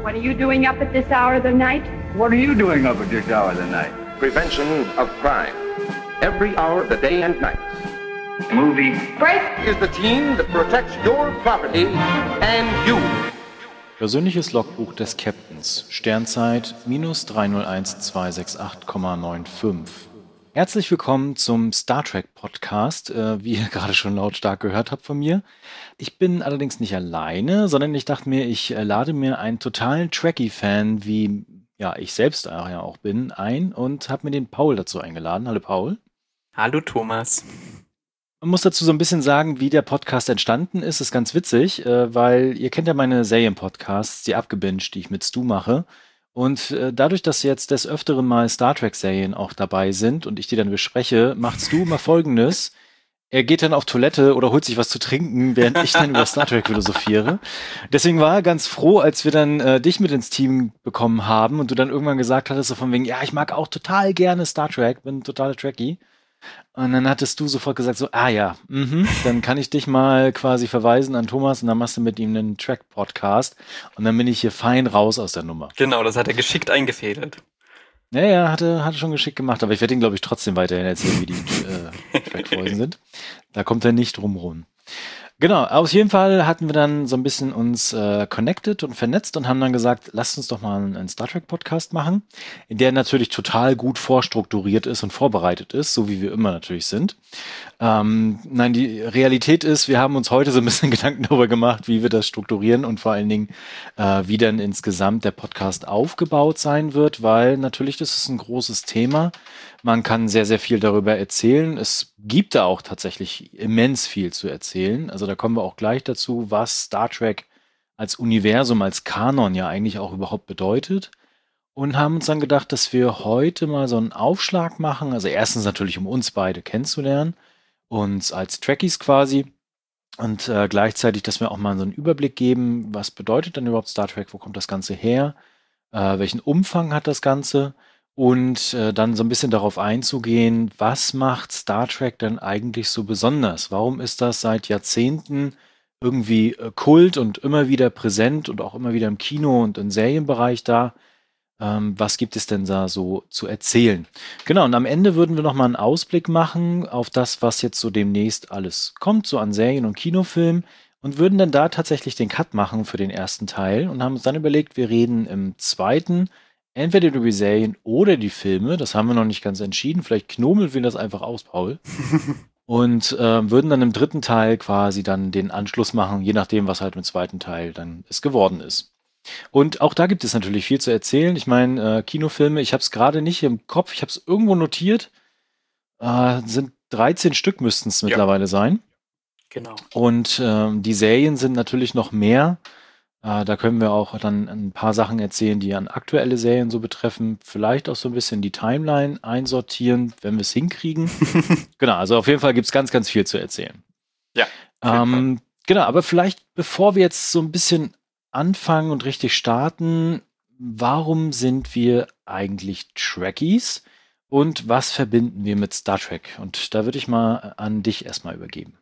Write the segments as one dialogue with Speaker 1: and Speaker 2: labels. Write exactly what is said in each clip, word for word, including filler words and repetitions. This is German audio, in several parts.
Speaker 1: What are you doing up at this hour of the night?
Speaker 2: What are you doing up at this hour of the night?
Speaker 3: Prevention of crime. Every hour of the day and night.
Speaker 2: Movie.
Speaker 1: Break!
Speaker 3: Is the team that protects your property and you.
Speaker 4: Persönliches Logbuch des Captains. Sternzeit minus drei null eins zwei sechs acht Komma fünfundneunzig. Herzlich willkommen zum Star Trek Podcast, äh, wie ihr gerade schon lautstark gehört habt von mir. Ich bin allerdings nicht alleine, sondern ich dachte mir, ich äh, lade mir einen totalen Trekkie-Fan, wie ja ich selbst ja auch bin, ein und habe mir den Paul dazu eingeladen. Hallo Paul.
Speaker 5: Hallo Thomas.
Speaker 4: Man muss dazu so ein bisschen sagen, wie der Podcast entstanden ist. Das ist ganz witzig, äh, weil ihr kennt ja meine Serien-Podcasts, die Abgebinged, die ich mit Stu mache. Und äh, dadurch, dass jetzt des Öfteren mal Star Trek-Serien auch dabei sind und ich die dann bespreche, macht Stu mal Folgendes. Er geht dann auf Toilette oder holt sich was zu trinken, während ich dann über Star Trek philosophiere. Deswegen war er ganz froh, als wir dann äh, dich mit ins Team bekommen haben und du dann irgendwann gesagt hattest, so von wegen, ja, ich mag auch total gerne Star Trek, bin ein totaler Trekkie. Und dann hattest du sofort gesagt so, ah ja, mhm, dann kann ich dich mal quasi verweisen an Thomas und dann machst du mit ihm einen Track-Podcast und dann bin ich hier fein raus aus der Nummer.
Speaker 5: Genau, das hat er geschickt eingefädelt.
Speaker 4: Ja, ja, hatte, hatte schon geschickt gemacht, aber ich werde ihn, glaube ich, trotzdem weiterhin erzählen, wie die äh, Track-Folgen sind. Da kommt er nicht drum rum. Genau, auf jeden Fall hatten wir dann so ein bisschen uns äh, connected und vernetzt und haben dann gesagt, lasst uns doch mal einen, einen Star Trek Podcast machen, in der natürlich total gut vorstrukturiert ist und vorbereitet ist, so wie wir immer natürlich sind. Ähm, nein, die Realität ist, wir haben uns heute so ein bisschen Gedanken darüber gemacht, wie wir das strukturieren und vor allen Dingen, äh, wie dann insgesamt der Podcast aufgebaut sein wird, weil natürlich das ist ein großes Thema. Man kann sehr, sehr viel darüber erzählen. Es gibt da auch tatsächlich immens viel zu erzählen. Also da kommen wir auch gleich dazu, was Star Trek als Universum, als Kanon ja eigentlich auch überhaupt bedeutet. Und haben uns dann gedacht, dass wir heute mal so einen Aufschlag machen. Also erstens natürlich, um uns beide kennenzulernen, uns als Trekkies quasi. Und äh, gleichzeitig, dass wir auch mal so einen Überblick geben, was bedeutet denn überhaupt Star Trek, wo kommt das Ganze her, äh, welchen Umfang hat das Ganze? Und äh, dann so ein bisschen darauf einzugehen, was macht Star Trek denn eigentlich so besonders? Warum ist das seit Jahrzehnten irgendwie äh, Kult und immer wieder präsent und auch immer wieder im Kino und im Serienbereich da? Ähm, was gibt es denn da so zu erzählen? Genau, und am Ende würden wir nochmal einen Ausblick machen auf das, was jetzt so demnächst alles kommt, so an Serien und Kinofilmen. Und würden dann da tatsächlich den Cut machen für den ersten Teil und haben uns dann überlegt, wir reden im zweiten entweder über die Serien oder die Filme, das haben wir noch nicht ganz entschieden. Vielleicht knomeln wir das einfach aus, Paul. Und äh, würden dann im dritten Teil quasi dann den Anschluss machen, je nachdem, was halt im zweiten Teil dann es geworden ist. Und auch da gibt es natürlich viel zu erzählen. Ich meine, äh, Kinofilme, ich habe es gerade nicht im Kopf, ich habe es irgendwo notiert. Äh, sind dreizehn Stück müssten es mittlerweile ja sein.
Speaker 5: Genau.
Speaker 4: Und äh, die Serien sind natürlich noch mehr. Da können wir auch dann ein paar Sachen erzählen, die an aktuelle Serien so betreffen. Vielleicht auch so ein bisschen die Timeline einsortieren, wenn wir es hinkriegen. Genau, also auf jeden Fall gibt es ganz, ganz viel zu erzählen.
Speaker 5: Ja.
Speaker 4: Ähm, genau, aber vielleicht bevor wir jetzt so ein bisschen anfangen und richtig starten, warum sind wir eigentlich Trekkies und was verbinden wir mit Star Trek? Und da würde ich mal an dich erstmal übergeben.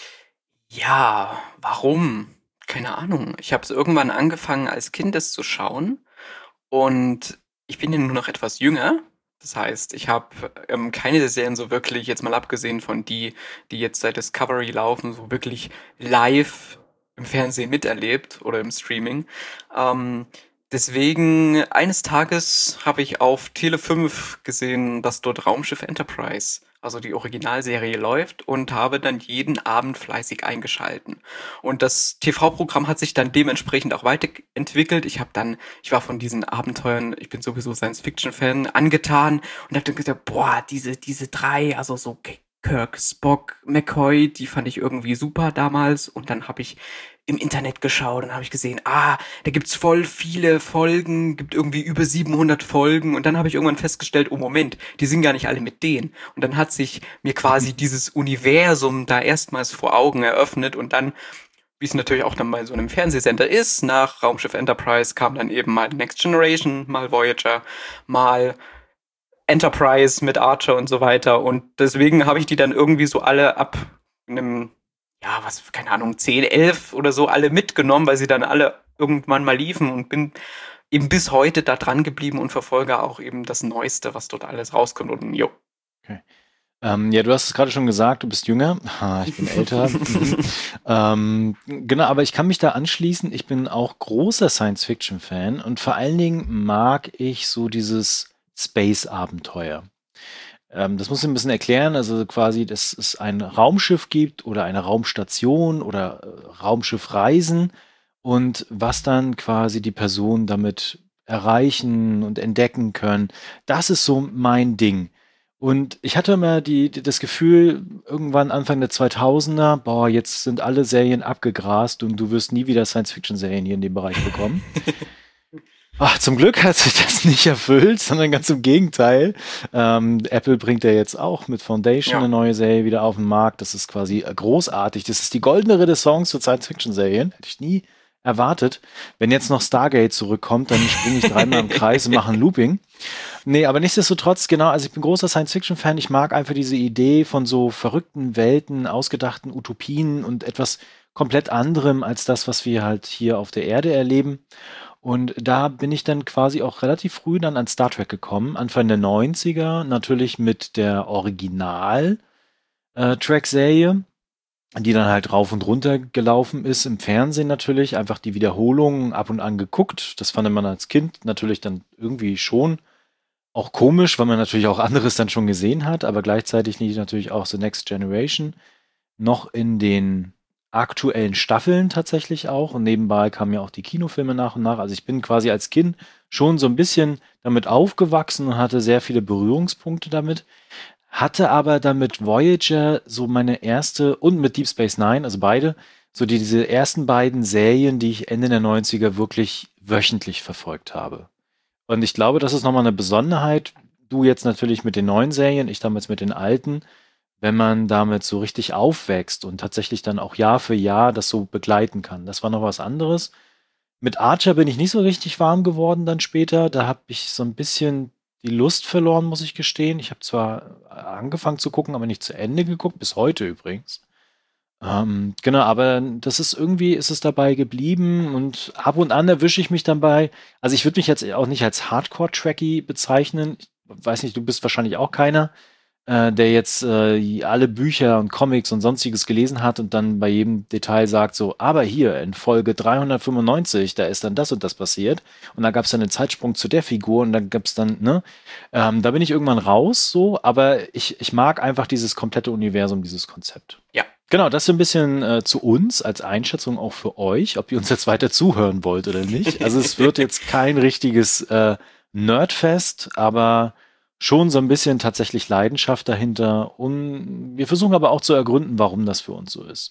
Speaker 5: Ja, warum? Keine Ahnung. Ich habe es irgendwann angefangen, als Kind es zu schauen. Und ich bin ja nur noch etwas jünger. Das heißt, ich habe ähm, keine der Serien so wirklich, jetzt mal abgesehen von die, die jetzt seit Discovery laufen, so wirklich live im Fernsehen miterlebt oder im Streaming. Ähm, deswegen, eines Tages habe ich auf Tele fünf gesehen, dass dort Raumschiff Enterprise, also die Originalserie, läuft und habe dann jeden Abend fleißig eingeschalten. Und das T V-Programm hat sich dann dementsprechend auch weiterentwickelt. Ich habe dann, ich war von diesen Abenteuern, ich bin sowieso Science-Fiction-Fan, angetan und habe dann gesagt, boah, diese diese drei, also so Kirk, Spock, McCoy, die fand ich irgendwie super damals. Und dann habe ich im Internet geschaut und habe ich gesehen, ah, da gibt's voll viele Folgen, gibt irgendwie über siebenhundert Folgen. Und dann habe ich irgendwann festgestellt, oh Moment, die sind gar nicht alle mit denen. Und dann hat sich mir quasi dieses Universum da erstmals vor Augen eröffnet. Und dann, wie es natürlich auch dann bei so einem Fernsehsender ist, nach Raumschiff Enterprise kam dann eben mal Next Generation, mal Voyager, mal Enterprise mit Archer und so weiter. Und deswegen habe ich die dann irgendwie so alle ab einem, ja, was, keine Ahnung, zehn, elf oder so alle mitgenommen, weil sie dann alle irgendwann mal liefen und bin eben bis heute da dran geblieben und verfolge auch eben das Neueste, was dort alles rauskommt. Und jo.
Speaker 4: Okay. Ähm, ja, du hast es gerade schon gesagt, du bist jünger. Ha, ich bin älter. Mhm. ähm, genau, aber ich kann mich da anschließen. Ich bin auch großer Science-Fiction-Fan und vor allen Dingen mag ich so dieses Space-Abenteuer. Ähm, das muss ich ein bisschen erklären. Also quasi, dass es ein Raumschiff gibt oder eine Raumstation oder äh, Raumschiffreisen und was dann quasi die Personen damit erreichen und entdecken können. Das ist so mein Ding. Und ich hatte immer die, die, das Gefühl, irgendwann Anfang der zweitausender, boah, jetzt sind alle Serien abgegrast und du wirst nie wieder Science-Fiction-Serien hier in dem Bereich bekommen. Ach, zum Glück hat sich das nicht erfüllt, sondern ganz im Gegenteil. Ähm, Apple bringt ja jetzt auch mit Foundation
Speaker 5: Ja.
Speaker 4: eine neue Serie wieder auf den Markt. Das ist quasi äh, großartig. Das ist die goldene Renaissance für Science-Fiction-Serien. Hätte ich nie erwartet. Wenn jetzt noch Stargate zurückkommt, dann springe ich dreimal im Kreis und mache ein Looping. Nee, aber nichtsdestotrotz, genau, also ich bin großer Science-Fiction-Fan. Ich mag einfach diese Idee von so verrückten Welten, ausgedachten Utopien und etwas komplett anderem als das, was wir halt hier auf der Erde erleben. Und da bin ich dann quasi auch relativ früh dann an Star Trek gekommen, Anfang der neunziger, natürlich mit der Original-Track-Serie, die dann halt rauf und runter gelaufen ist, im Fernsehen natürlich, einfach die Wiederholungen ab und an geguckt. Das fand man als Kind natürlich dann irgendwie schon auch komisch, weil man natürlich auch anderes dann schon gesehen hat, aber gleichzeitig nicht natürlich auch The Next Generation noch in den aktuellen Staffeln tatsächlich auch und nebenbei kamen ja auch die Kinofilme nach und nach. Also ich bin quasi als Kind schon so ein bisschen damit aufgewachsen und hatte sehr viele Berührungspunkte damit, hatte aber dann mit Voyager so meine erste und mit Deep Space Nine, also beide, so die, diese ersten beiden Serien, die ich Ende der neunziger wirklich wöchentlich verfolgt habe. Und ich glaube, das ist nochmal eine Besonderheit. Du jetzt natürlich mit den neuen Serien, ich damals mit den alten, wenn man damit so richtig aufwächst und tatsächlich dann auch Jahr für Jahr das so begleiten kann. Das war noch was anderes. Mit Archer bin ich nicht so richtig warm geworden dann später. Da habe ich so ein bisschen die Lust verloren, muss ich gestehen. Ich habe zwar angefangen zu gucken, aber nicht zu Ende geguckt, bis heute übrigens. Ähm, genau, aber das ist irgendwie, ist es dabei geblieben und ab und an erwische ich mich dabei. Also ich würde mich jetzt auch nicht als Hardcore-Trekkie bezeichnen. Ich weiß nicht, du bist wahrscheinlich auch keiner, äh, der jetzt äh, alle Bücher und Comics und sonstiges gelesen hat und dann bei jedem Detail sagt so, aber hier in Folge dreihundertfünfundneunzig, da ist dann das und das passiert und da gab es dann einen Zeitsprung zu der Figur und dann gab es dann, ne, ähm, da bin ich irgendwann raus so, aber ich, ich mag einfach dieses komplette Universum, dieses Konzept.
Speaker 5: Ja.
Speaker 4: Genau, das so ein bisschen äh, zu uns als Einschätzung auch für euch, ob ihr uns jetzt weiter zuhören wollt oder nicht. Also es wird jetzt kein richtiges äh, Nerdfest, aber schon so ein bisschen tatsächlich Leidenschaft dahinter. Und wir versuchen aber auch zu ergründen, warum das für uns so ist.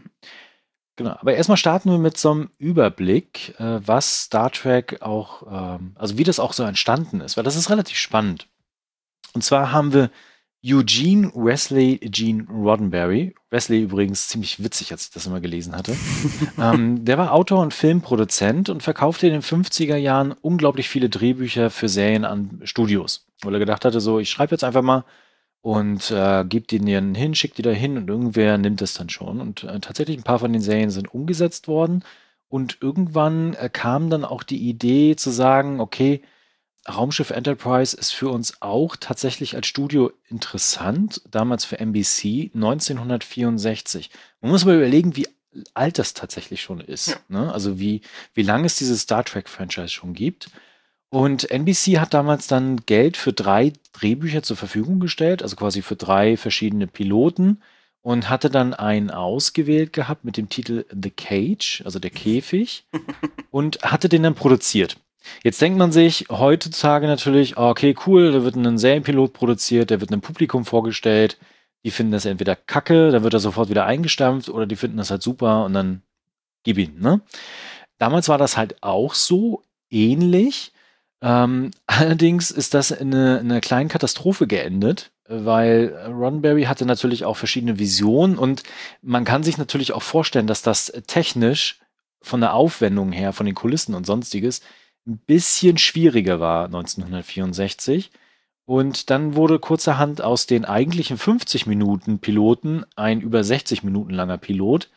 Speaker 4: Genau, aber erstmal starten wir mit so einem Überblick, äh, was Star Trek auch, ähm, also wie das auch so entstanden ist, weil das ist relativ spannend. Und zwar haben wir Eugene Wesley Gene Roddenberry. Wesley übrigens ziemlich witzig, als ich das immer gelesen hatte. ähm, der war Autor und Filmproduzent und verkaufte in den fünfziger Jahren unglaublich viele Drehbücher für Serien an Studios. Weil er gedacht hatte, so, ich schreibe jetzt einfach mal und äh, gebe die denen hin, schickt die da hin und irgendwer nimmt es dann schon. Und äh, tatsächlich ein paar von den Serien sind umgesetzt worden. Und irgendwann äh, kam dann auch die Idee zu sagen, okay, Raumschiff Enterprise ist für uns auch tatsächlich als Studio interessant, damals für N B C neunzehnhundertvierundsechzig. Man muss mal überlegen, wie alt das tatsächlich schon ist.
Speaker 5: Ja.
Speaker 4: Ne? Also wie, wie lange es dieses Star Trek-Franchise schon gibt. Und N B C hat damals dann Geld für drei Drehbücher zur Verfügung gestellt, also quasi für drei verschiedene Piloten und hatte dann einen ausgewählt gehabt mit dem Titel The Cage, also der Käfig, und hatte den dann produziert. Jetzt denkt man sich heutzutage natürlich, okay, cool, da wird ein Serienpilot produziert, der wird einem Publikum vorgestellt, die finden das entweder kacke, dann wird er sofort wieder eingestampft oder die finden das halt super und dann gib ihn, ne? Damals war das halt auch so ähnlich, ähm, allerdings ist das in eine, in einer kleinen Katastrophe geendet, weil Roddenberry hatte natürlich auch verschiedene Visionen und man kann sich natürlich auch vorstellen, dass das technisch von der Aufwendung her, von den Kulissen und sonstiges ein bisschen schwieriger war neunzehnhundertvierundsechzig. Und dann wurde kurzerhand aus den eigentlichen fünfzig Minuten Piloten ein über sechzig Minuten langer Pilot,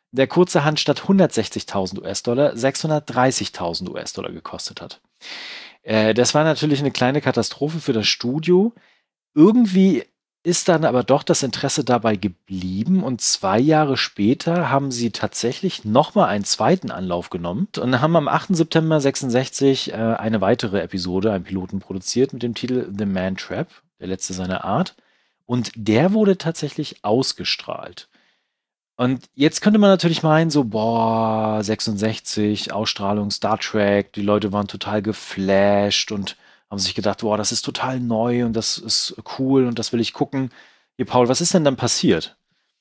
Speaker 4: der kurzerhand statt hundertsechzigtausend U S-Dollar sechshundertdreißigtausend U S-Dollar gekostet hat. Äh, das war natürlich eine kleine Katastrophe für das Studio. Irgendwie ist dann aber doch das Interesse dabei geblieben und zwei Jahre später haben sie tatsächlich nochmal einen zweiten Anlauf genommen und haben am achten September sechsundsechzig äh, eine weitere Episode, einen Piloten produziert mit dem Titel The Man Trap, der letzte seiner Art. Und der wurde tatsächlich ausgestrahlt. Und jetzt könnte man natürlich meinen, so, boah, sechsundsechzig, Ausstrahlung Star Trek, die Leute waren total geflasht und haben sich gedacht, boah, das ist total neu und das ist cool und das will ich gucken. Hier, Paul, was ist denn dann passiert?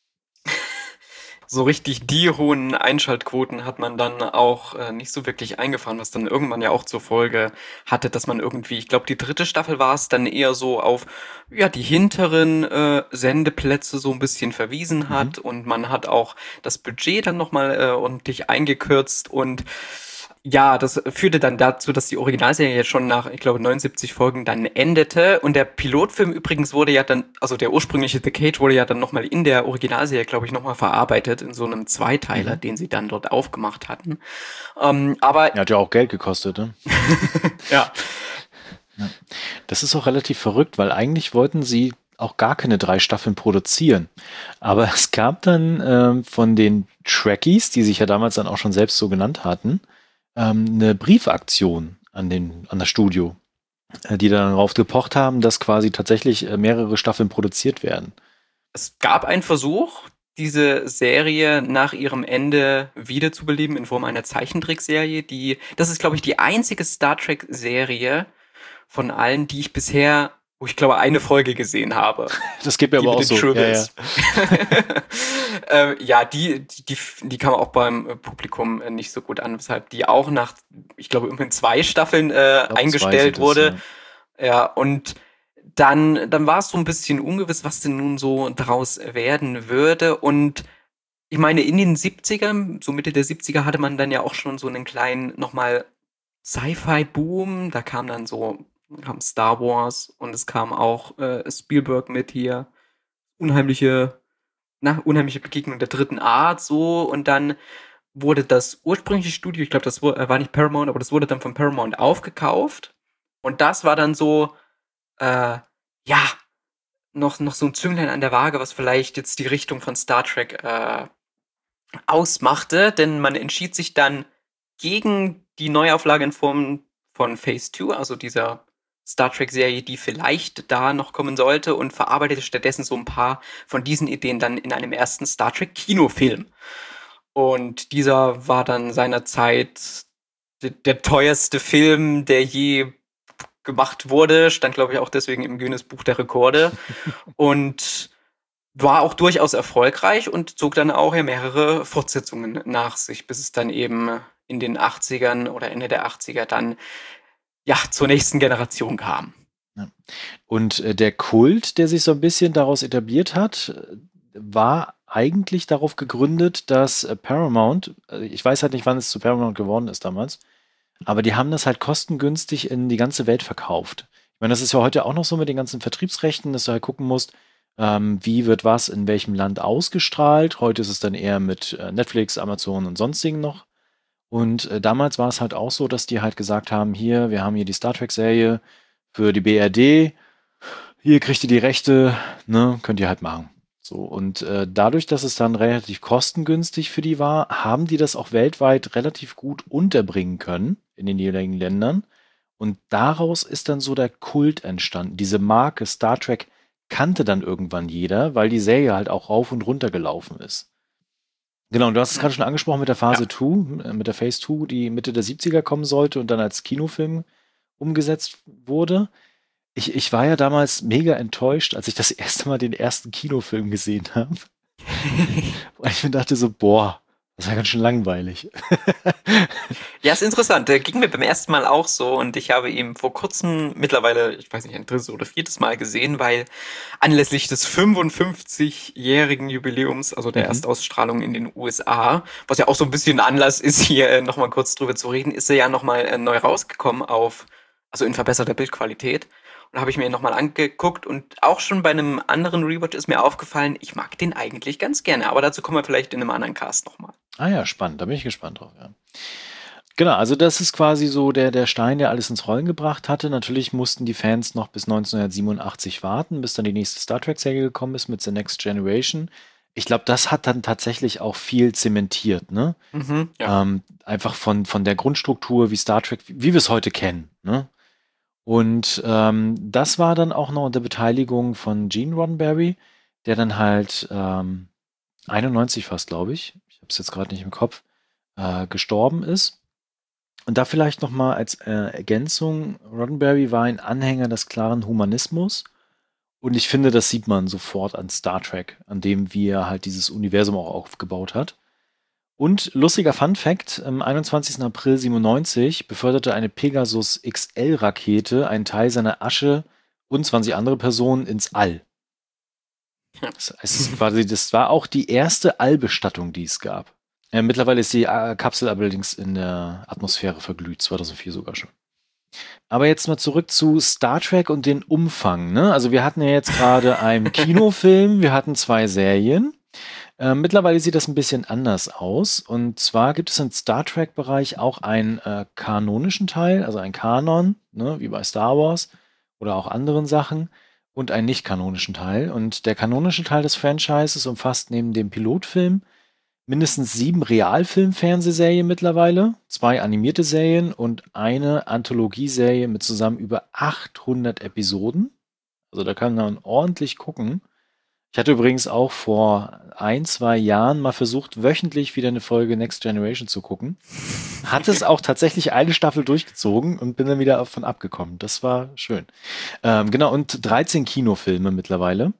Speaker 5: So richtig die hohen Einschaltquoten hat man dann auch äh, nicht so wirklich eingefahren, was dann irgendwann ja auch zur Folge hatte, dass man irgendwie, ich glaube, die dritte Staffel war es, dann eher so auf ja die hinteren äh, Sendeplätze so ein bisschen verwiesen hat mhm. und man hat auch das Budget dann nochmal äh, ordentlich eingekürzt und ja, das führte dann dazu, dass die Originalserie schon nach, ich glaube, neunundsiebzig Folgen dann endete. Und der Pilotfilm übrigens wurde ja dann, also der ursprüngliche The Cage wurde ja dann nochmal in der Originalserie, glaube ich, nochmal verarbeitet in so einem Zweiteiler, mhm. den sie dann dort aufgemacht hatten. Ähm, aber
Speaker 4: er hat ja auch Geld gekostet, ne?
Speaker 5: ja.
Speaker 4: ja. Das ist auch relativ verrückt, weil eigentlich wollten sie auch gar keine drei Staffeln produzieren. Aber es gab dann ähm, von den Trekkies, die sich ja damals dann auch schon selbst so genannt hatten, eine Briefaktion an, den, an das Studio, die dann darauf gepocht haben, dass quasi tatsächlich mehrere Staffeln produziert werden.
Speaker 5: Es gab einen Versuch, diese Serie nach ihrem Ende wiederzubeleben in Form einer Zeichentrickserie. Die, das ist, glaube ich, die einzige Star Trek-Serie von allen, die ich bisher, wo ich glaube, eine Folge gesehen habe.
Speaker 4: Das geht mir aber auch so. Ja, ja.
Speaker 5: äh, ja, die, die, die kam auch beim Publikum nicht so gut an, weshalb die auch nach, ich glaube, immerhin zwei Staffeln äh, eingestellt das, wurde. Ja. ja, und dann, dann war es so ein bisschen ungewiss, was denn nun so draus werden würde. Und ich meine, in den siebzigern, so Mitte der siebziger, hatte man dann ja auch schon so einen kleinen, nochmal Sci-Fi-Boom. Da kam dann so kam Star Wars und es kam auch äh, Spielberg mit hier. Unheimliche, na, unheimliche Begegnung der dritten Art, so. Und dann wurde das ursprüngliche Studio, ich glaube, das war, war nicht Paramount, aber das wurde dann von Paramount aufgekauft. Und das war dann so, äh, ja, noch, noch so ein Zünglein an der Waage, was vielleicht jetzt die Richtung von Star Trek äh, ausmachte. Denn man entschied sich dann gegen die Neuauflage in Form von Phase zwei, also dieser Star Trek-Serie, die vielleicht da noch kommen sollte, und verarbeitete stattdessen so ein paar von diesen Ideen dann in einem ersten Star Trek-Kinofilm. Und dieser war dann seinerzeit de- der teuerste Film, der je gemacht wurde, stand, glaube ich, auch deswegen im Guinness-Buch der Rekorde und war auch durchaus erfolgreich und zog dann auch ja mehrere Fortsetzungen nach sich, bis es dann eben in den achtzigern oder Ende der achtziger dann ja, zur nächsten Generation kam.
Speaker 4: Ja. Und äh, der Kult, der sich so ein bisschen daraus etabliert hat, war eigentlich darauf gegründet, dass äh, Paramount, äh, ich weiß halt nicht, wann es zu Paramount geworden ist damals, aber die haben das halt kostengünstig in die ganze Welt verkauft. Ich meine, das ist ja heute auch noch so mit den ganzen Vertriebsrechten, dass du halt gucken musst, ähm, wie wird was in welchem Land ausgestrahlt. Heute ist es dann eher mit äh, Netflix, Amazon und sonstigen noch. Und äh, damals war es halt auch so, dass die halt gesagt haben, hier, wir haben hier die Star Trek-Serie für die B R D, hier kriegt ihr die Rechte, ne, könnt ihr halt machen. So, und äh, dadurch, dass es dann relativ kostengünstig für die war, haben die das auch weltweit relativ gut unterbringen können in den jeweiligen Ländern. Und daraus ist dann so der Kult entstanden. Diese Marke Star Trek kannte dann irgendwann jeder, weil die Serie halt auch rauf und runter gelaufen ist. Genau, und du hast es gerade schon angesprochen mit der Phase zwei, ja. mit der Phase zwei, die Mitte der siebziger kommen sollte und dann als Kinofilm umgesetzt wurde. Ich, ich war ja damals mega enttäuscht, als ich das erste Mal den ersten Kinofilm gesehen habe. Und ich mir dachte so, boah, das war ganz schön langweilig.
Speaker 5: Ja, ist interessant. Der ging mir beim ersten Mal auch so und ich habe ihn vor kurzem mittlerweile, ich weiß nicht, ein drittes oder viertes Mal gesehen, weil anlässlich des fünfundfünfzigjährigen Jubiläums, also der mhm. Erstausstrahlung in den U S A, was ja auch so ein bisschen Anlass ist, hier äh, nochmal kurz drüber zu reden, ist er ja nochmal äh, neu rausgekommen auf, also in verbesserter Bildqualität. Und habe ich mir nochmal angeguckt und auch schon bei einem anderen Rewatch ist mir aufgefallen, ich mag den eigentlich ganz gerne. Aber dazu kommen wir vielleicht in einem anderen Cast nochmal.
Speaker 4: Ah ja, spannend. Da bin ich gespannt drauf, ja. Genau, also das ist quasi so der, der Stein, der alles ins Rollen gebracht hatte. Natürlich mussten die Fans noch bis neunzehnhundertsiebenundachtzig warten, bis dann die nächste Star Trek-Serie gekommen ist mit The Next Generation. Ich glaube, das hat dann tatsächlich auch viel zementiert, ne?
Speaker 5: Mhm, ja.
Speaker 4: Ähm, einfach von, von der Grundstruktur, wie Star Trek, wie, wie wir es heute kennen, ne? Und ähm, das war dann auch noch unter Beteiligung von Gene Roddenberry, der dann halt ähm, einundneunzig fast, glaube ich, ich habe es jetzt gerade nicht im Kopf, äh, gestorben ist. Und da vielleicht nochmal als äh, Ergänzung, Roddenberry war ein Anhänger des klaren Humanismus und ich finde, das sieht man sofort an Star Trek, an dem wie er halt dieses Universum auch aufgebaut hat. Und lustiger Fun-Fact, am einundzwanzigsten April siebenundneunzig beförderte eine Pegasus X L-Rakete einen Teil seiner Asche und zwanzig andere Personen ins All. Das heißt, quasi, das war auch die erste Allbestattung, die es gab. Äh, mittlerweile ist die äh, Kapsel allerdings in der Atmosphäre verglüht, zweitausendvier sogar schon. Aber jetzt mal zurück zu Star Trek und den Umfang, ne? Also wir hatten ja jetzt gerade einen Kinofilm, wir hatten zwei Serien. Äh, mittlerweile sieht das ein bisschen anders aus. Und zwar gibt es im Star Trek-Bereich auch einen äh, kanonischen Teil, also einen Kanon, ne, wie bei Star Wars oder auch anderen Sachen, und einen nicht-kanonischen Teil. Und der kanonische Teil des Franchises umfasst neben dem Pilotfilm mindestens sieben Realfilm-Fernsehserien mittlerweile, zwei animierte Serien und eine Anthologieserie mit zusammen über achthundert Episoden. Also da kann man ordentlich gucken. Ich hatte übrigens auch vor ein, zwei Jahren mal versucht, wöchentlich wieder eine Folge Next Generation zu gucken. Hatte es auch tatsächlich eine Staffel durchgezogen und bin dann wieder davon abgekommen. Das war schön. Ähm, genau, und dreizehn Kinofilme mittlerweile.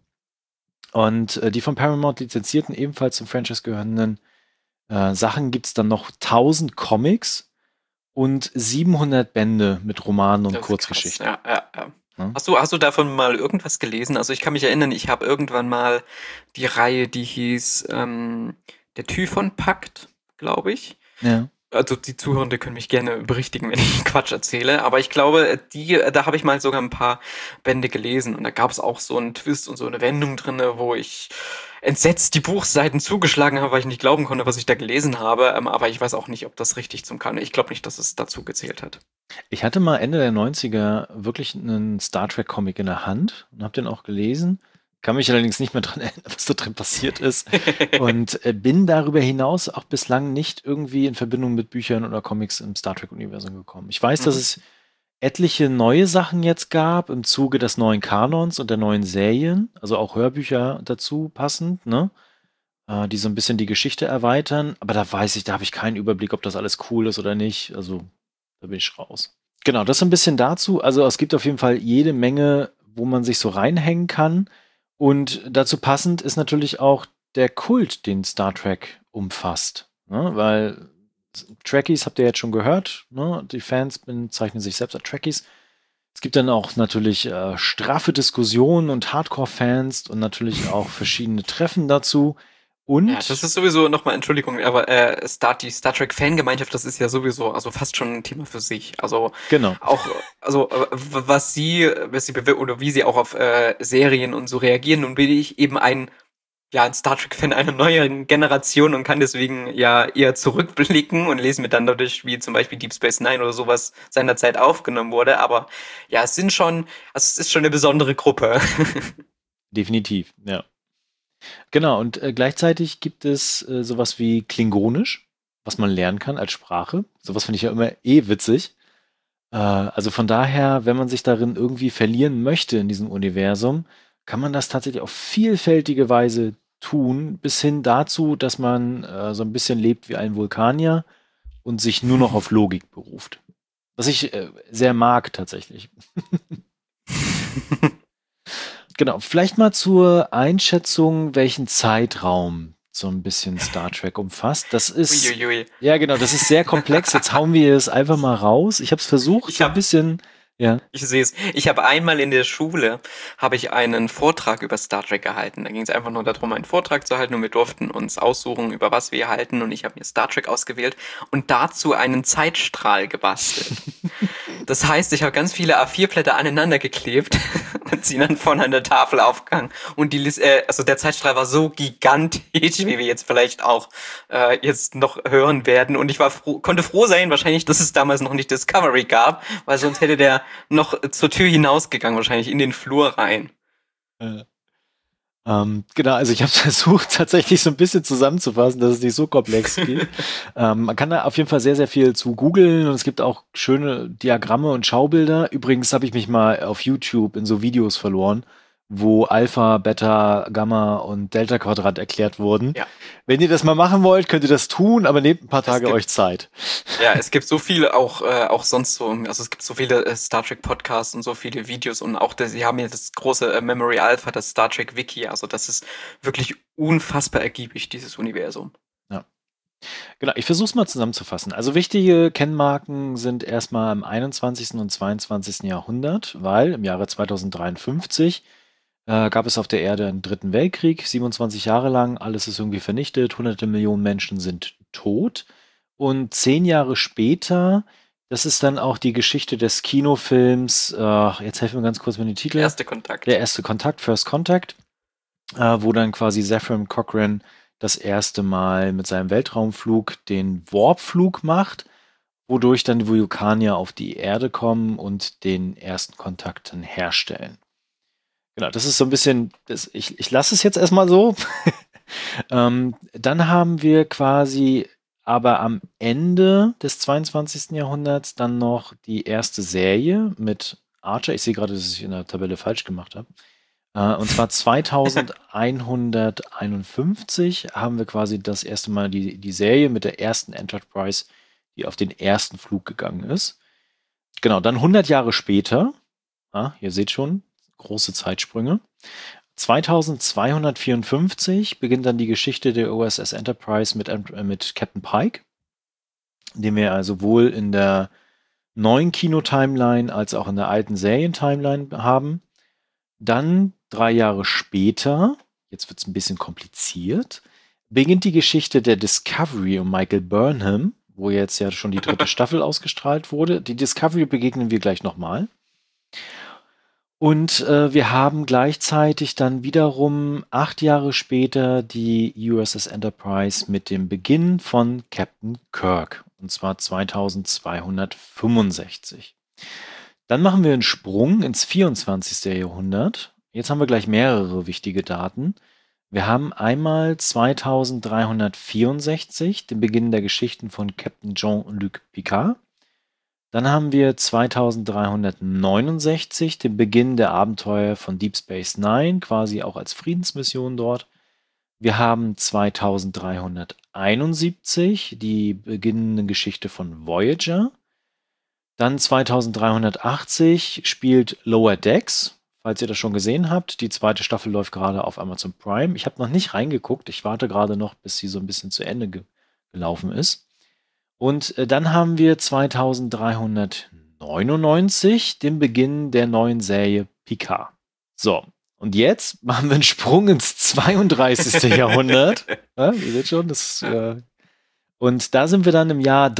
Speaker 4: Und äh, die von Paramount lizenzierten, ebenfalls zum Franchise gehörenden äh, Sachen gibt es dann noch tausend Comics und siebenhundert Bände mit Romanen und
Speaker 5: Das ist
Speaker 4: Kurzgeschichten.
Speaker 5: krass. Ja, ja, ja.
Speaker 4: Ja.
Speaker 5: Hast du, hast du davon mal irgendwas gelesen? Also ich kann mich erinnern, ich habe irgendwann mal die Reihe, die hieß ähm, Der Typhon-Pakt, glaube ich.
Speaker 4: Ja.
Speaker 5: Also die Zuhörende können mich gerne berichtigen, wenn ich Quatsch erzähle, aber ich glaube, die, da habe ich mal sogar ein paar Bände gelesen und da gab es auch so einen Twist und so eine Wendung drinne, wo ich entsetzt die Buchseiten zugeschlagen habe, weil ich nicht glauben konnte, was ich da gelesen habe, ähm, aber ich weiß auch nicht, ob das richtig zum Kanon. Ich glaube nicht, dass es dazu gezählt hat.
Speaker 4: Ich hatte mal Ende der neunziger wirklich einen Star Trek Comic in der Hand und habe den auch gelesen. Kann mich allerdings nicht mehr dran erinnern, was da drin passiert ist. Und äh, bin darüber hinaus auch bislang nicht irgendwie in Verbindung mit Büchern oder Comics im Star Trek-Universum gekommen. Ich weiß, mhm. dass es etliche neue Sachen jetzt gab im Zuge des neuen Kanons und der neuen Serien, also auch Hörbücher dazu passend, ne? Äh, die so ein bisschen die Geschichte erweitern. Aber da weiß ich, da habe ich keinen Überblick, ob das alles cool ist oder nicht. Also da bin ich raus. Genau, das so ein bisschen dazu. Also es gibt auf jeden Fall jede Menge, wo man sich so reinhängen kann. Und dazu passend ist natürlich auch der Kult, den Star Trek umfasst. Ne? Weil Trekkies habt ihr jetzt schon gehört. Ne? Die Fans bezeichnen sich selbst als Trekkies. Es gibt dann auch natürlich äh, straffe Diskussionen und Hardcore-Fans und natürlich auch verschiedene Treffen dazu. Und
Speaker 5: ja, das ist sowieso nochmal, Entschuldigung, aber äh, Star, die Star Trek Fangemeinschaft, das ist ja sowieso also fast schon ein Thema für sich. Also
Speaker 4: genau.
Speaker 5: Auch, also äh, was sie, was sie bewir- oder wie sie auch auf äh, Serien und so reagieren. Nun bin ich eben ein ja ein Star Trek Fan einer neuen Generation und kann deswegen ja eher zurückblicken und lese mir dann dadurch, wie zum Beispiel Deep Space Nine oder sowas seinerzeit aufgenommen wurde. Aber ja, es sind schon, also es ist schon eine besondere Gruppe.
Speaker 4: Definitiv, ja. Genau, und äh, gleichzeitig gibt es äh, sowas wie Klingonisch, was man lernen kann als Sprache. Sowas finde ich ja immer eh witzig. Äh, also von daher, wenn man sich darin irgendwie verlieren möchte in diesem Universum, kann man das tatsächlich auf vielfältige Weise tun, bis hin dazu, dass man äh, so ein bisschen lebt wie ein Vulkanier und sich nur noch auf Logik beruft. Was ich äh, sehr mag tatsächlich. Genau, vielleicht mal zur Einschätzung, welchen Zeitraum so ein bisschen Star Trek umfasst. Das ist,
Speaker 5: Uiuiui.
Speaker 4: ja genau, das ist sehr komplex. Jetzt hauen wir es einfach mal raus. Ich habe es versucht,
Speaker 5: Ich
Speaker 4: so ein
Speaker 5: hab-
Speaker 4: bisschen, ja.
Speaker 5: Ich sehe es. Ich habe einmal in der Schule habe ich einen Vortrag über Star Trek gehalten. Da ging es einfach nur darum, einen Vortrag zu halten und wir durften uns aussuchen, über was wir halten und ich habe mir Star Trek ausgewählt und dazu einen Zeitstrahl gebastelt. Das heißt, ich habe ganz viele A vier Blätter aneinander geklebt und sie dann vorne an der Tafel aufgehangen. Und die Lis- äh, also der Zeitstrahl war so gigantisch, wie wir jetzt vielleicht auch äh, jetzt noch hören werden. Und ich war froh, konnte froh sein, wahrscheinlich, dass es damals noch nicht Discovery gab, weil sonst hätte der noch zur Tür hinausgegangen, wahrscheinlich in den Flur rein.
Speaker 4: Äh. Ähm, genau, also ich habe versucht, tatsächlich so ein bisschen zusammenzufassen, dass es nicht so komplex geht. ähm, man kann da auf jeden Fall sehr, sehr viel zu googeln und es gibt auch schöne Diagramme und Schaubilder. Übrigens habe ich mich mal auf YouTube in so Videos verloren, wo Alpha, Beta, Gamma und Delta Quadrat erklärt wurden.
Speaker 5: Ja.
Speaker 4: Wenn ihr das mal machen wollt, könnt ihr das tun, aber nehmt ein paar Tage
Speaker 5: gibt,
Speaker 4: euch Zeit.
Speaker 5: Ja, es gibt so viele auch äh, auch sonst so, also es gibt so viele äh, Star Trek Podcasts und so viele Videos und auch das, sie haben ja das große äh, Memory Alpha, das Star Trek Wiki, also das ist wirklich unfassbar ergiebig, dieses Universum.
Speaker 4: Ja. Genau, ich versuche es mal zusammenzufassen. Also wichtige Kennmarken sind erstmal im einundzwanzigsten und zweiundzwanzigsten Jahrhundert, weil im Jahre zweitausenddreiundfünfzig äh, gab es auf der Erde einen dritten Weltkrieg, siebenundzwanzig Jahre lang, alles ist irgendwie vernichtet, hunderte Millionen Menschen sind tot. Und zehn Jahre später, das ist dann auch die Geschichte des Kinofilms, äh, jetzt helfen wir ganz kurz mit den Titel.
Speaker 5: Der erste Kontakt.
Speaker 4: Der erste Kontakt, First Contact, äh, wo dann quasi Zefram Cochrane das erste Mal mit seinem Weltraumflug den Warpflug macht, wodurch dann die Vulkanier auf die Erde kommen und den ersten Kontakt dann herstellen. Genau, das ist so ein bisschen, das, ich, ich lasse es jetzt erstmal so. ähm, dann haben wir quasi aber am Ende des zweiundzwanzigsten Jahrhunderts dann noch die erste Serie mit Archer. Ich sehe gerade, dass ich in der Tabelle falsch gemacht habe. Äh, und zwar zweitausendeinhunderteinundfünfzig haben wir quasi das erste Mal die, die Serie mit der ersten Enterprise, die auf den ersten Flug gegangen ist. Genau, dann hundert Jahre später, ah, ihr seht schon, große Zeitsprünge. zweitausendzweihundertvierundfünfzig beginnt dann die Geschichte der U S S Enterprise mit, äh, mit Captain Pike, den wir also sowohl in der neuen Kino-Timeline als auch in der alten Serien-Timeline haben. Dann drei Jahre später, jetzt wird es ein bisschen kompliziert, beginnt die Geschichte der Discovery um Michael Burnham, wo jetzt ja schon die dritte Staffel ausgestrahlt wurde. Die Discovery begegnen wir gleich nochmal. Und äh, wir haben gleichzeitig dann wiederum acht Jahre später die U S S Enterprise mit dem Beginn von Captain Kirk, und zwar zweitausendzweihundertfünfundsechzig. Dann machen wir einen Sprung ins vierundzwanzigsten Jahrhundert. Jetzt haben wir gleich mehrere wichtige Daten. Wir haben einmal zweitausenddreihundertvierundsechzig, den Beginn der Geschichten von Captain Jean-Luc Picard. Dann haben wir zweitausenddreihundertneunundsechzig, den Beginn der Abenteuer von Deep Space Nine, quasi auch als Friedensmission dort. Wir haben zweitausenddreihunderteinundsiebzig, die beginnende Geschichte von Voyager. Dann zweitausenddreihundertachtzig spielt Lower Decks, falls ihr das schon gesehen habt. Die zweite Staffel läuft gerade auf Amazon Prime. Ich habe noch nicht reingeguckt. Ich warte gerade noch, bis sie so ein bisschen zu Ende ge- gelaufen ist. Und äh, dann haben wir zweitausenddreihundertneunundneunzig, den Beginn der neuen Serie Picard. So, und jetzt machen wir einen Sprung ins zweiunddreißigsten Jahrhundert. Ja, ihr seht schon, das äh, und da sind wir dann im Jahr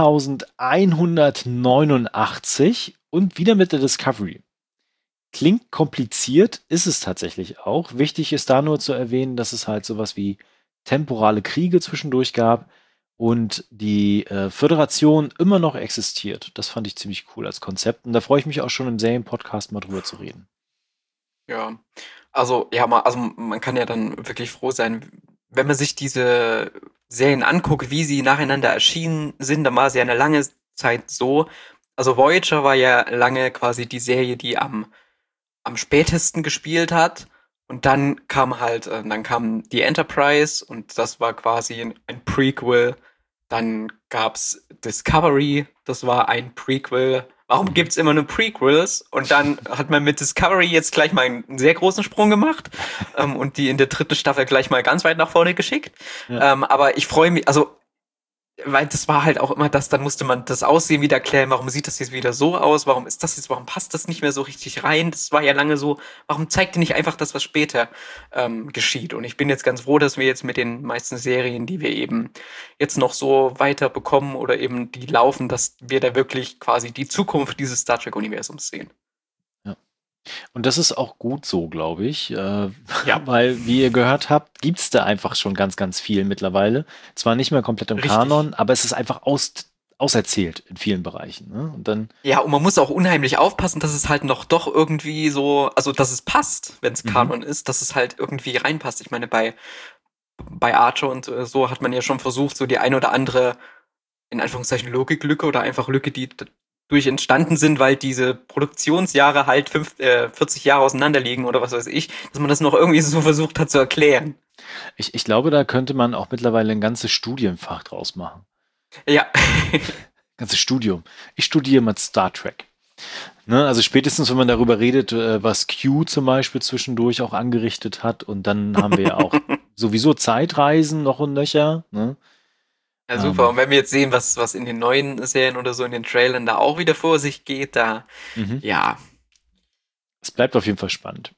Speaker 4: dreitausendeinhundertneunundachtzig und wieder mit der Discovery. Klingt kompliziert, ist es tatsächlich auch. Wichtig ist da nur zu erwähnen, dass es halt sowas wie temporale Kriege zwischendurch gab und die äh, Föderation immer noch existiert. Das fand ich ziemlich cool als Konzept und da freue ich mich auch schon im Serienpodcast mal drüber zu reden.
Speaker 5: Ja, also ja, ma- also man kann ja dann wirklich froh sein, wenn man sich diese Serien anguckt, wie sie nacheinander erschienen sind, dann war es ja eine lange Zeit so. Also Voyager war ja lange quasi die Serie, die am am spätesten gespielt hat. Und dann kam halt, äh, dann kam die Enterprise und das war quasi ein, ein Prequel. Dann gab's Discovery, das war ein Prequel. Warum gibt's immer nur Prequels? Und dann hat man mit Discovery jetzt gleich mal einen sehr großen Sprung gemacht ähm, und die in der dritten Staffel gleich mal ganz weit nach vorne geschickt.
Speaker 4: Ja.
Speaker 5: Ähm, aber ich freue mich, also weil das war halt auch immer das, dann musste man das Aussehen wieder klären, warum sieht das jetzt wieder so aus, warum ist das jetzt, warum passt das nicht mehr so richtig rein, das war ja lange so, warum zeigt ihr nicht einfach das, was später ähm, geschieht? Und ich bin jetzt ganz froh, dass wir jetzt mit den meisten Serien, die wir eben jetzt noch so weiter bekommen oder eben die laufen, dass wir da wirklich quasi die Zukunft dieses Star Trek-Universums sehen.
Speaker 4: Und das ist auch gut so, glaube ich, äh,
Speaker 5: Ja.
Speaker 4: weil, wie ihr gehört habt, gibt es da einfach schon ganz, ganz viel mittlerweile. Zwar nicht mehr komplett im
Speaker 5: Richtig.
Speaker 4: Kanon, aber es ist einfach aus, auserzählt in vielen Bereichen. Ne? Und dann,
Speaker 5: Ja, und man muss auch unheimlich aufpassen, dass es halt noch doch irgendwie so, also dass es passt, wenn es
Speaker 4: Mhm.
Speaker 5: Kanon ist, dass es halt irgendwie reinpasst. Ich meine, bei, bei Archer und äh, so hat man ja schon versucht, so die ein oder andere, in Anführungszeichen, Logiklücke oder einfach Lücke, die d- durch entstanden sind, weil diese Produktionsjahre halt fünf, äh, vierzig Jahre auseinander liegen oder was weiß ich, dass man das noch irgendwie so versucht hat zu erklären.
Speaker 4: ich, ich glaube, da könnte man auch mittlerweile ein ganzes Studienfach draus machen.
Speaker 5: Ja.
Speaker 4: Ganzes Studium. Ich studiere mit Star Trek. Ne? Also spätestens, wenn man darüber redet, äh, was Q zum Beispiel zwischendurch auch angerichtet hat, und dann haben wir ja auch sowieso Zeitreisen noch und nöcher. Ne?
Speaker 5: Ja, super.
Speaker 4: Ähm.
Speaker 5: Und wenn wir jetzt sehen, was, was in den neuen Serien oder so in den Trailern da auch wieder vor sich geht, da,
Speaker 4: Mhm.
Speaker 5: ja.
Speaker 4: Es bleibt auf jeden Fall spannend.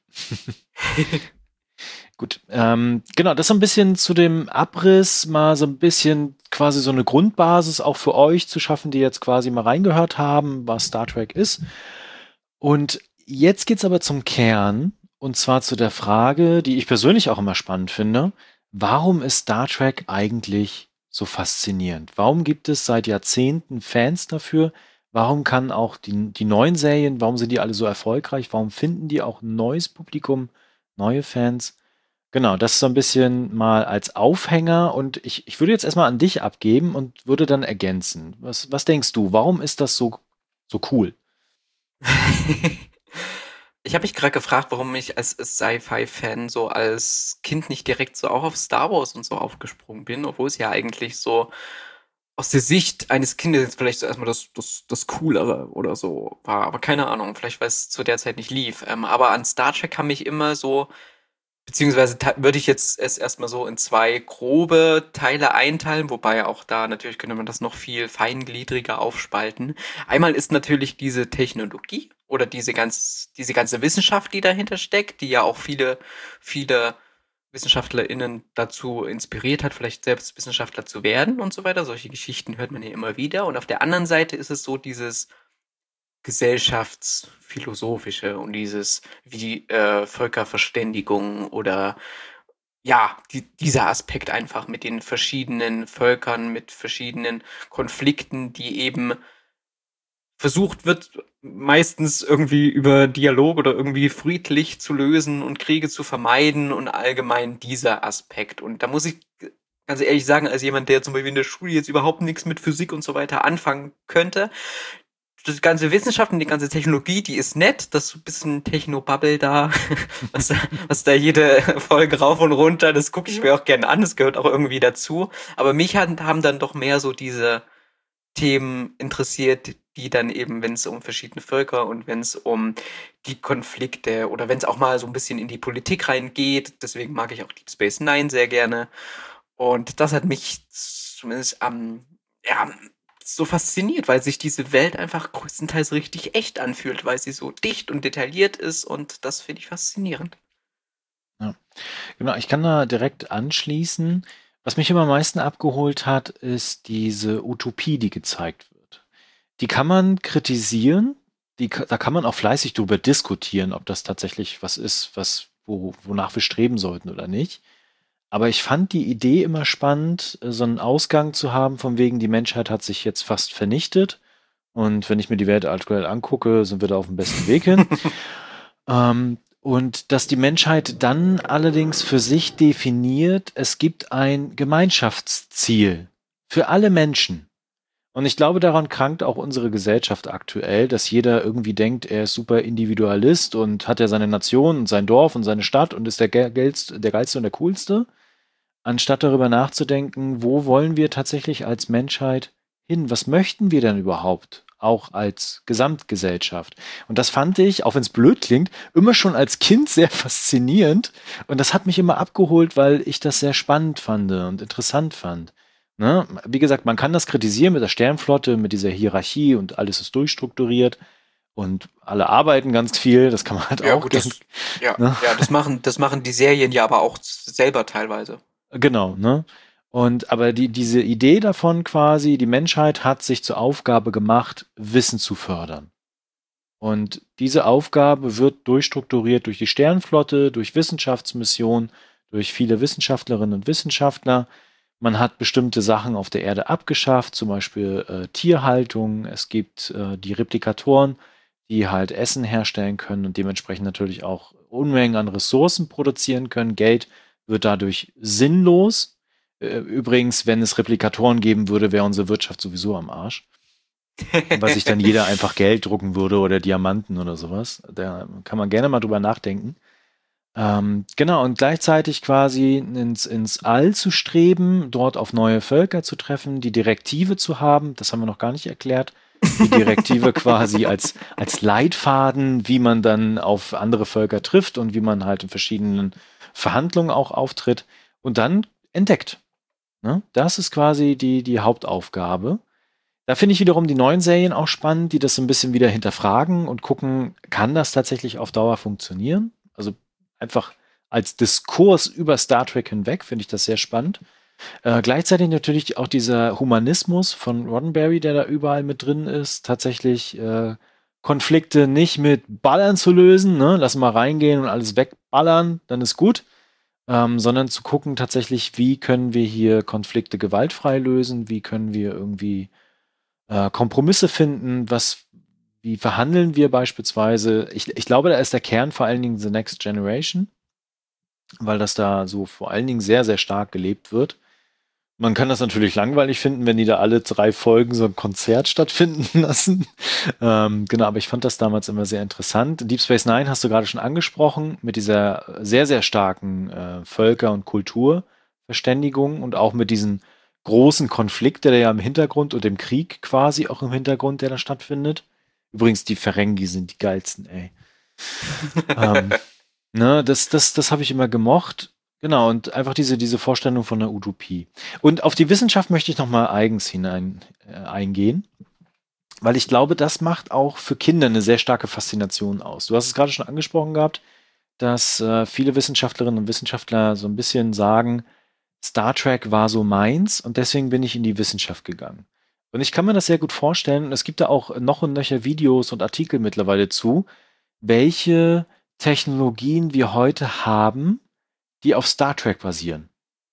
Speaker 4: Gut, ähm, genau, das so ein bisschen zu dem Abriss, mal so ein bisschen quasi so eine Grundbasis auch für euch zu schaffen, die jetzt quasi mal reingehört haben, was Star Trek ist. Und jetzt geht's aber zum Kern, und zwar zu der Frage, die ich persönlich auch immer spannend finde: Warum ist Star Trek eigentlich so faszinierend? Warum gibt es seit Jahrzehnten Fans dafür? Warum kann auch die, die neuen Serien, warum sind die alle so erfolgreich? Warum finden die auch ein neues Publikum, neue Fans? Genau, das so ein bisschen mal als Aufhänger, und ich, ich würde jetzt erstmal an dich abgeben und würde dann ergänzen. Was, was denkst du? Warum ist das so, so cool?
Speaker 5: Ich habe mich gerade gefragt, warum ich als Sci-Fi-Fan so als Kind nicht direkt so auch auf Star Wars und so aufgesprungen bin, obwohl es ja eigentlich so aus der Sicht eines Kindes vielleicht so erstmal das, das, das Coolere oder so war. Aber keine Ahnung, vielleicht weil es zu der Zeit nicht lief. Ähm, aber an Star Trek kam ich immer so, beziehungsweise ta- würde ich jetzt es erstmal so in zwei grobe Teile einteilen, wobei auch da natürlich könnte man das noch viel feingliedriger aufspalten. Einmal ist natürlich diese Technologie oder diese ganz, diese ganze Wissenschaft, die dahinter steckt, die ja auch viele, viele WissenschaftlerInnen dazu inspiriert hat, vielleicht selbst Wissenschaftler zu werden und so weiter. Solche Geschichten hört man ja immer wieder. Und auf der anderen Seite ist es so dieses gesellschaftsphilosophische und dieses wie äh, Völkerverständigung oder ja, die, dieser Aspekt einfach mit den verschiedenen Völkern, mit verschiedenen Konflikten, die eben versucht wird, meistens irgendwie über Dialog oder irgendwie friedlich zu lösen und Kriege zu vermeiden und allgemein dieser Aspekt. Und da muss ich ganz ehrlich sagen, als jemand, der zum Beispiel in der Schule jetzt überhaupt nichts mit Physik und so weiter anfangen könnte, das ganze Wissenschaft und die ganze Technologie, die ist nett, das so ein bisschen Techno-Bubble da, was, da, was da jede Folge rauf und runter, das gucke ich mir auch gerne an, das gehört auch irgendwie dazu. Aber mich haben, haben dann doch mehr so diese Themen interessiert, die dann eben, wenn es um verschiedene Völker und wenn es um die Konflikte oder wenn es auch mal so ein bisschen in die Politik reingeht, deswegen mag ich auch Deep Space Nine sehr gerne. Und das hat mich zumindest am, ja, so fasziniert, weil sich diese Welt einfach größtenteils richtig echt anfühlt, weil sie so dicht und detailliert ist, und das finde ich faszinierend.
Speaker 4: Ja. Genau, ich kann da direkt anschließen. Was mich immer am meisten abgeholt hat, ist diese Utopie, die gezeigt wird. Die kann man kritisieren, die, ka- da kann man auch fleißig drüber diskutieren, ob das tatsächlich was ist, was, wo, wonach wir streben sollten oder nicht. Aber ich fand die Idee immer spannend, äh, so einen Ausgang zu haben, von wegen, die Menschheit hat sich jetzt fast vernichtet. Und wenn ich mir die Welt aktuell angucke, sind wir da auf dem besten Weg hin. Ähm, und dass die Menschheit dann allerdings für sich definiert, es gibt ein Gemeinschaftsziel für alle Menschen. Und ich glaube, daran krankt auch unsere Gesellschaft aktuell, dass jeder irgendwie denkt, er ist super Individualist und hat ja seine Nation und sein Dorf und seine Stadt und ist der, ge- geilste, der geilste und der coolste, anstatt darüber nachzudenken, wo wollen wir tatsächlich als Menschheit hin? Was möchten wir denn überhaupt? Auch als Gesamtgesellschaft. Und das fand ich, auch wenn es blöd klingt, immer schon als Kind sehr faszinierend. Und das hat mich immer abgeholt, weil ich das sehr spannend fand und interessant fand. Ne? Wie gesagt, man kann das kritisieren mit der Sternflotte, mit dieser Hierarchie und alles ist durchstrukturiert und alle arbeiten ganz viel, das kann man halt
Speaker 5: Ja,
Speaker 4: auch
Speaker 5: gut,
Speaker 4: gern,
Speaker 5: das, ja,
Speaker 4: ne?
Speaker 5: ja, das machen, das machen die Serien ja aber auch selber teilweise.
Speaker 4: Genau, ne? Und aber die, diese Idee davon quasi, die Menschheit hat sich zur Aufgabe gemacht, Wissen zu fördern. Und diese Aufgabe wird durchstrukturiert durch die Sternflotte, durch Wissenschaftsmissionen, durch viele Wissenschaftlerinnen und Wissenschaftler. Man hat bestimmte Sachen auf der Erde abgeschafft, zum Beispiel äh, Tierhaltung. Es gibt äh, die Replikatoren, die halt Essen herstellen können und dementsprechend natürlich auch Unmengen an Ressourcen produzieren können. Geld wird dadurch sinnlos. Äh, übrigens, wenn es Replikatoren geben würde, wäre unsere Wirtschaft sowieso am Arsch. Weil sich dann jeder einfach Geld drucken würde oder Diamanten oder sowas. Da kann man gerne mal drüber nachdenken. Ähm, genau, und gleichzeitig quasi ins, ins All zu streben, dort auf neue Völker zu treffen, die Direktive zu haben, das haben wir noch gar nicht erklärt. Die Direktive quasi als, als Leitfaden, wie man dann auf andere Völker trifft und wie man halt in verschiedenen Verhandlungen auch auftritt und dann entdeckt. Ne? Das ist quasi die, die Hauptaufgabe. Da finde ich wiederum die neuen Serien auch spannend, die das so ein bisschen wieder hinterfragen und gucken, kann das tatsächlich auf Dauer funktionieren? Also einfach als Diskurs über Star Trek hinweg finde ich das sehr spannend. Äh, gleichzeitig natürlich auch dieser Humanismus von Roddenberry, der da überall mit drin ist, tatsächlich äh, Konflikte nicht mit Ballern zu lösen, ne? Lass mal reingehen und alles wegballern, dann ist gut, ähm, sondern zu gucken tatsächlich, wie können wir hier Konflikte gewaltfrei lösen, wie können wir irgendwie äh, Kompromisse finden, was, wie verhandeln wir beispielsweise. Ich, ich glaube, da ist der Kern vor allen Dingen The Next Generation, weil das da so vor allen Dingen sehr, sehr stark gelebt wird. Man kann das natürlich langweilig finden, wenn die da alle drei Folgen so ein Konzert stattfinden lassen. ähm, genau, aber ich fand das damals immer sehr interessant. Deep Space Nine hast du gerade schon angesprochen, mit dieser sehr, sehr starken äh, Völker- und Kulturverständigung und auch mit diesen großen Konflikt, der ja im Hintergrund und dem Krieg quasi auch im Hintergrund, der da stattfindet. Übrigens, die Ferengi sind die geilsten, ey. ähm, ne, das das, das habe ich immer gemocht. Genau, und einfach diese, diese Vorstellung von einer Utopie. Und auf die Wissenschaft möchte ich nochmal eigens hinein äh, eingehen, weil ich glaube, das macht auch für Kinder eine sehr starke Faszination aus. Du hast es gerade schon angesprochen gehabt, dass äh, viele Wissenschaftlerinnen und Wissenschaftler so ein bisschen sagen, Star Trek war so meins und deswegen bin ich in die Wissenschaft gegangen. Und ich kann mir das sehr gut vorstellen, und es gibt da auch noch und nöcher Videos und Artikel mittlerweile zu, welche Technologien wir heute haben, die auf Star Trek basieren.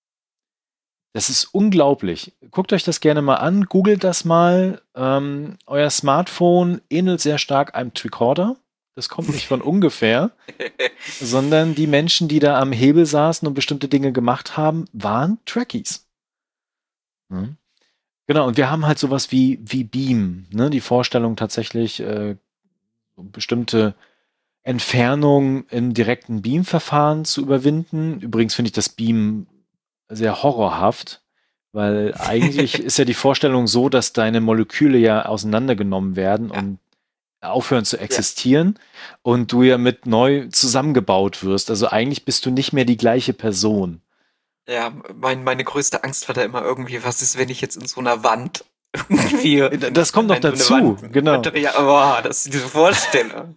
Speaker 4: Das ist unglaublich. Guckt euch das gerne mal an, googelt das mal. Ähm, euer Smartphone ähnelt sehr stark einem Tricorder. Das kommt nicht von ungefähr, sondern die Menschen, die da am Hebel saßen und bestimmte Dinge gemacht haben, waren Trekkies. Mhm. Genau, und wir haben halt sowas wie, wie Beam, ne? Die Vorstellung tatsächlich, äh, bestimmte Entfernungen im direkten Beam-Verfahren zu überwinden. Übrigens finde ich das Beam sehr horrorhaft, weil eigentlich ist ja die Vorstellung so, dass deine Moleküle ja auseinandergenommen werden
Speaker 5: Ja.
Speaker 4: und aufhören zu existieren und du ja mit neu zusammengebaut wirst. Also eigentlich bist du nicht mehr die gleiche Person.
Speaker 5: Ja, mein, meine größte Angst war da immer irgendwie, was ist, wenn ich jetzt in so einer Wand irgendwie.
Speaker 4: Das kommt noch
Speaker 5: in so eine
Speaker 4: dazu,
Speaker 5: Wand-
Speaker 4: genau.
Speaker 5: Material, boah, das ist diese Vorstellung.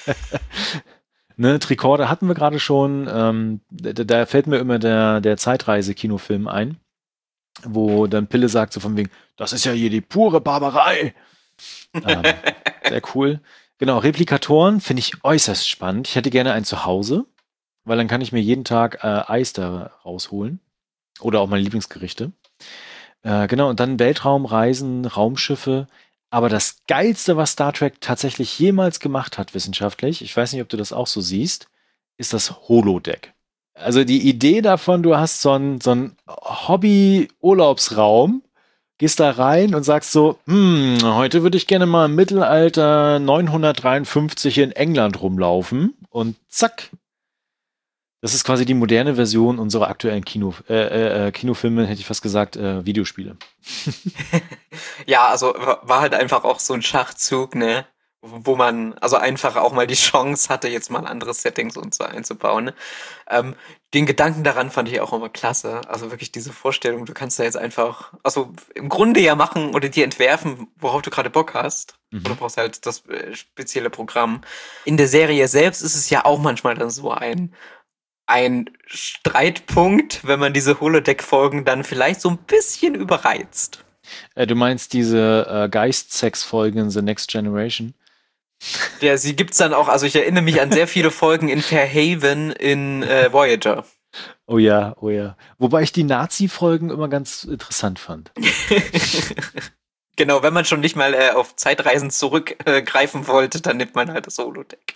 Speaker 4: Ne, Tricorder hatten wir gerade schon. Ähm, da, da fällt mir immer der, der Zeitreise-Kinofilm ein, wo dann Pille sagt so von wegen, das ist ja hier die pure Barbarei. ähm, sehr cool. Genau, Replikatoren finde ich äußerst spannend. Ich hätte gerne einen zu Hause, weil dann kann ich mir jeden Tag äh, Eis da rausholen. Oder auch meine Lieblingsgerichte. Äh, genau, und dann Weltraumreisen, Raumschiffe. Aber das Geilste, was Star Trek tatsächlich jemals gemacht hat, wissenschaftlich, ich weiß nicht, ob du das auch so siehst, ist das Holodeck. Also die Idee davon, du hast so einen so einen Hobby-Urlaubsraum, gehst da rein und sagst so, hm, heute würde ich gerne mal im Mittelalter neunhundertdreiundfünfzig in England rumlaufen. Und zack. Das ist quasi die moderne Version unserer aktuellen Kino, äh, äh, Kinofilme, hätte ich fast gesagt, äh, Videospiele.
Speaker 5: Ja, also wa- war halt einfach auch so ein Schachzug, ne? wo man also einfach auch mal die Chance hatte, jetzt mal andere Settings und so einzubauen. Ne? Ähm, den Gedanken daran fand ich auch immer klasse. Also wirklich diese Vorstellung, du kannst da jetzt einfach, also im Grunde ja machen oder dir entwerfen, worauf du gerade Bock hast.
Speaker 4: Mhm.
Speaker 5: Oder brauchst halt das äh, spezielle Programm. In der Serie selbst ist es ja auch manchmal dann so ein ein Streitpunkt, wenn man diese Holodeck-Folgen dann vielleicht so ein bisschen überreizt.
Speaker 4: Äh, du meinst diese äh, Geist-Sex-Folgen in The Next Generation?
Speaker 5: Ja, sie gibt's dann auch, also ich erinnere mich an sehr viele Folgen in Fairhaven in äh, Voyager.
Speaker 4: Oh ja, oh ja. Wobei ich die Nazi-Folgen immer ganz interessant fand.
Speaker 5: Genau, wenn man schon nicht mal äh, auf Zeitreisen zurückgreifen äh, wollte, dann nimmt man halt das Holodeck.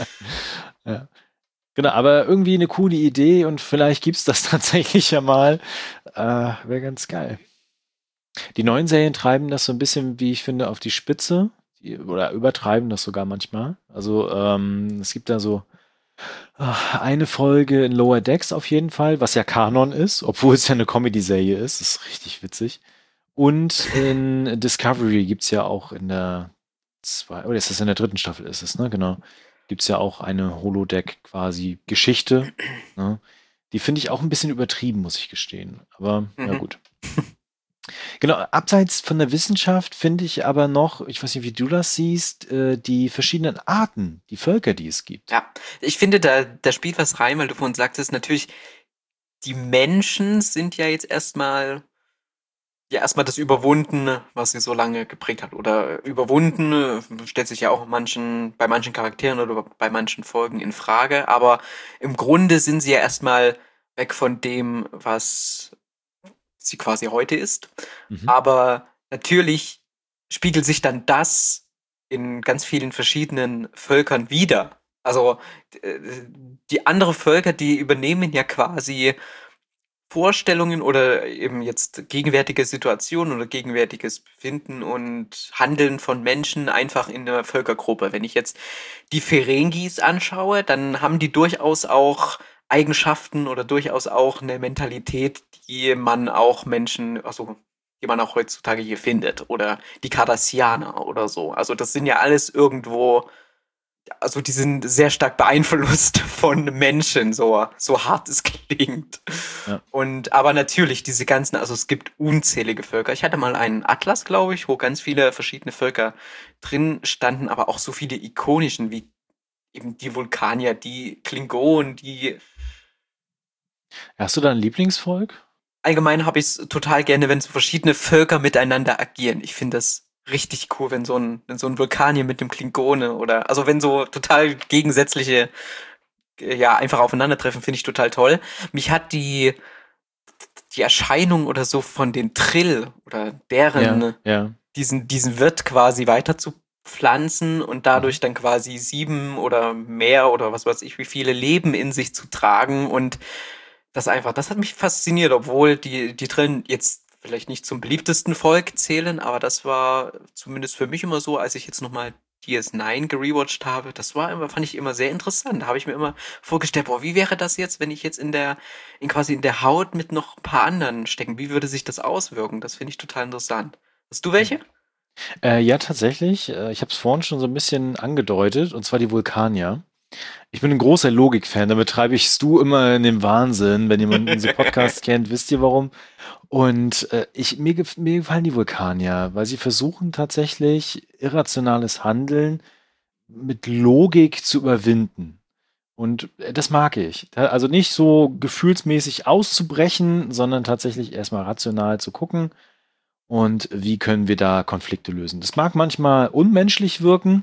Speaker 4: Ja. Genau, aber irgendwie eine coole Idee und vielleicht gibt's das tatsächlich ja mal. Äh, Wäre ganz geil. Die neuen Serien treiben das so ein bisschen, wie ich finde, auf die Spitze. Die, oder übertreiben das sogar manchmal. Also ähm, es gibt da so ach, eine Folge in Lower Decks auf jeden Fall, was ja Kanon ist, obwohl es ja eine Comedy-Serie ist. Das ist richtig witzig. Und in Discovery gibt's ja auch in der zwei, oder ist das in der dritten Staffel ist es, ne? Genau. Gibt's ja auch eine Holodeck quasi Geschichte. Ne? Die finde ich auch ein bisschen übertrieben, muss ich gestehen. Aber mhm. ja gut. Genau, abseits von der Wissenschaft finde ich aber noch, ich weiß nicht, wie du das siehst, äh, die verschiedenen Arten, die Völker, die es gibt.
Speaker 5: Ja, ich finde, da, da spielt was rein, weil du vorhin sagtest, natürlich, die Menschen sind ja jetzt erstmal, ja, erstmal das Überwundene, was sie so lange geprägt hat. Oder überwunden stellt sich ja auch manchen, bei manchen Charakteren oder bei manchen Folgen in Frage. Aber im Grunde sind sie ja erstmal weg von dem, was sie quasi heute ist. Mhm. Aber natürlich spiegelt sich dann das in ganz vielen verschiedenen Völkern wieder. Also die anderen Völker, die übernehmen ja quasi Vorstellungen oder eben jetzt gegenwärtige Situationen oder gegenwärtiges Befinden und Handeln von Menschen einfach in der Völkergruppe. Wenn ich jetzt die Ferengis anschaue, dann haben die durchaus auch Eigenschaften oder durchaus auch eine Mentalität, die man auch Menschen, also die man auch heutzutage hier findet. Oder die Cardassianer oder so. Also das sind ja alles irgendwo, also die sind sehr stark beeinflusst von Menschen, so, so hart es klingt. Ja. Und aber natürlich diese ganzen, also es gibt unzählige Völker. Ich hatte mal einen Atlas, glaube ich, wo ganz viele verschiedene Völker drin standen, aber auch so viele ikonischen, wie eben die Vulkanier, die Klingonen, die...
Speaker 4: Hast du da ein Lieblingsvolk?
Speaker 5: Allgemein habe ich es total gerne, wenn so verschiedene Völker miteinander agieren. Ich finde das richtig cool, wenn so ein, wenn so ein Vulkanier mit dem Klingone oder, also wenn so total gegensätzliche, ja, einfach aufeinandertreffen, finde ich total toll. Mich hat die, die Erscheinung oder so von den Trill oder deren,
Speaker 4: ja, ja.
Speaker 5: diesen, diesen Wirt quasi weiter zu pflanzen und dadurch dann quasi sieben oder mehr oder was weiß ich, wie viele Leben in sich zu tragen und das einfach, das hat mich fasziniert, obwohl die, die Trillen jetzt vielleicht nicht zum beliebtesten Volk zählen, aber das war zumindest für mich immer so, als ich jetzt nochmal D S neun gerewatcht habe, das war immer, fand ich immer sehr interessant. Da habe ich mir immer vorgestellt, boah, wie wäre das jetzt, wenn ich jetzt in der, in quasi in der Haut mit noch ein paar anderen stecken? Wie würde sich das auswirken? Das finde ich total interessant. Hast du welche?
Speaker 4: Äh, ja, tatsächlich. Äh, ich habe es vorhin schon so ein bisschen angedeutet, und zwar die Vulkanier. Ich bin ein großer Logik-Fan, damit treibe ich Stu immer in den Wahnsinn. Wenn jemand unseren Podcast kennt, wisst ihr warum. Und äh, ich, mir, gef- mir gefallen die Vulkanier, weil sie versuchen tatsächlich irrationales Handeln mit Logik zu überwinden. Und äh, das mag ich. Da- Also nicht so gefühlsmäßig auszubrechen, sondern tatsächlich erstmal rational zu gucken und wie können wir da Konflikte lösen. Das mag manchmal unmenschlich wirken.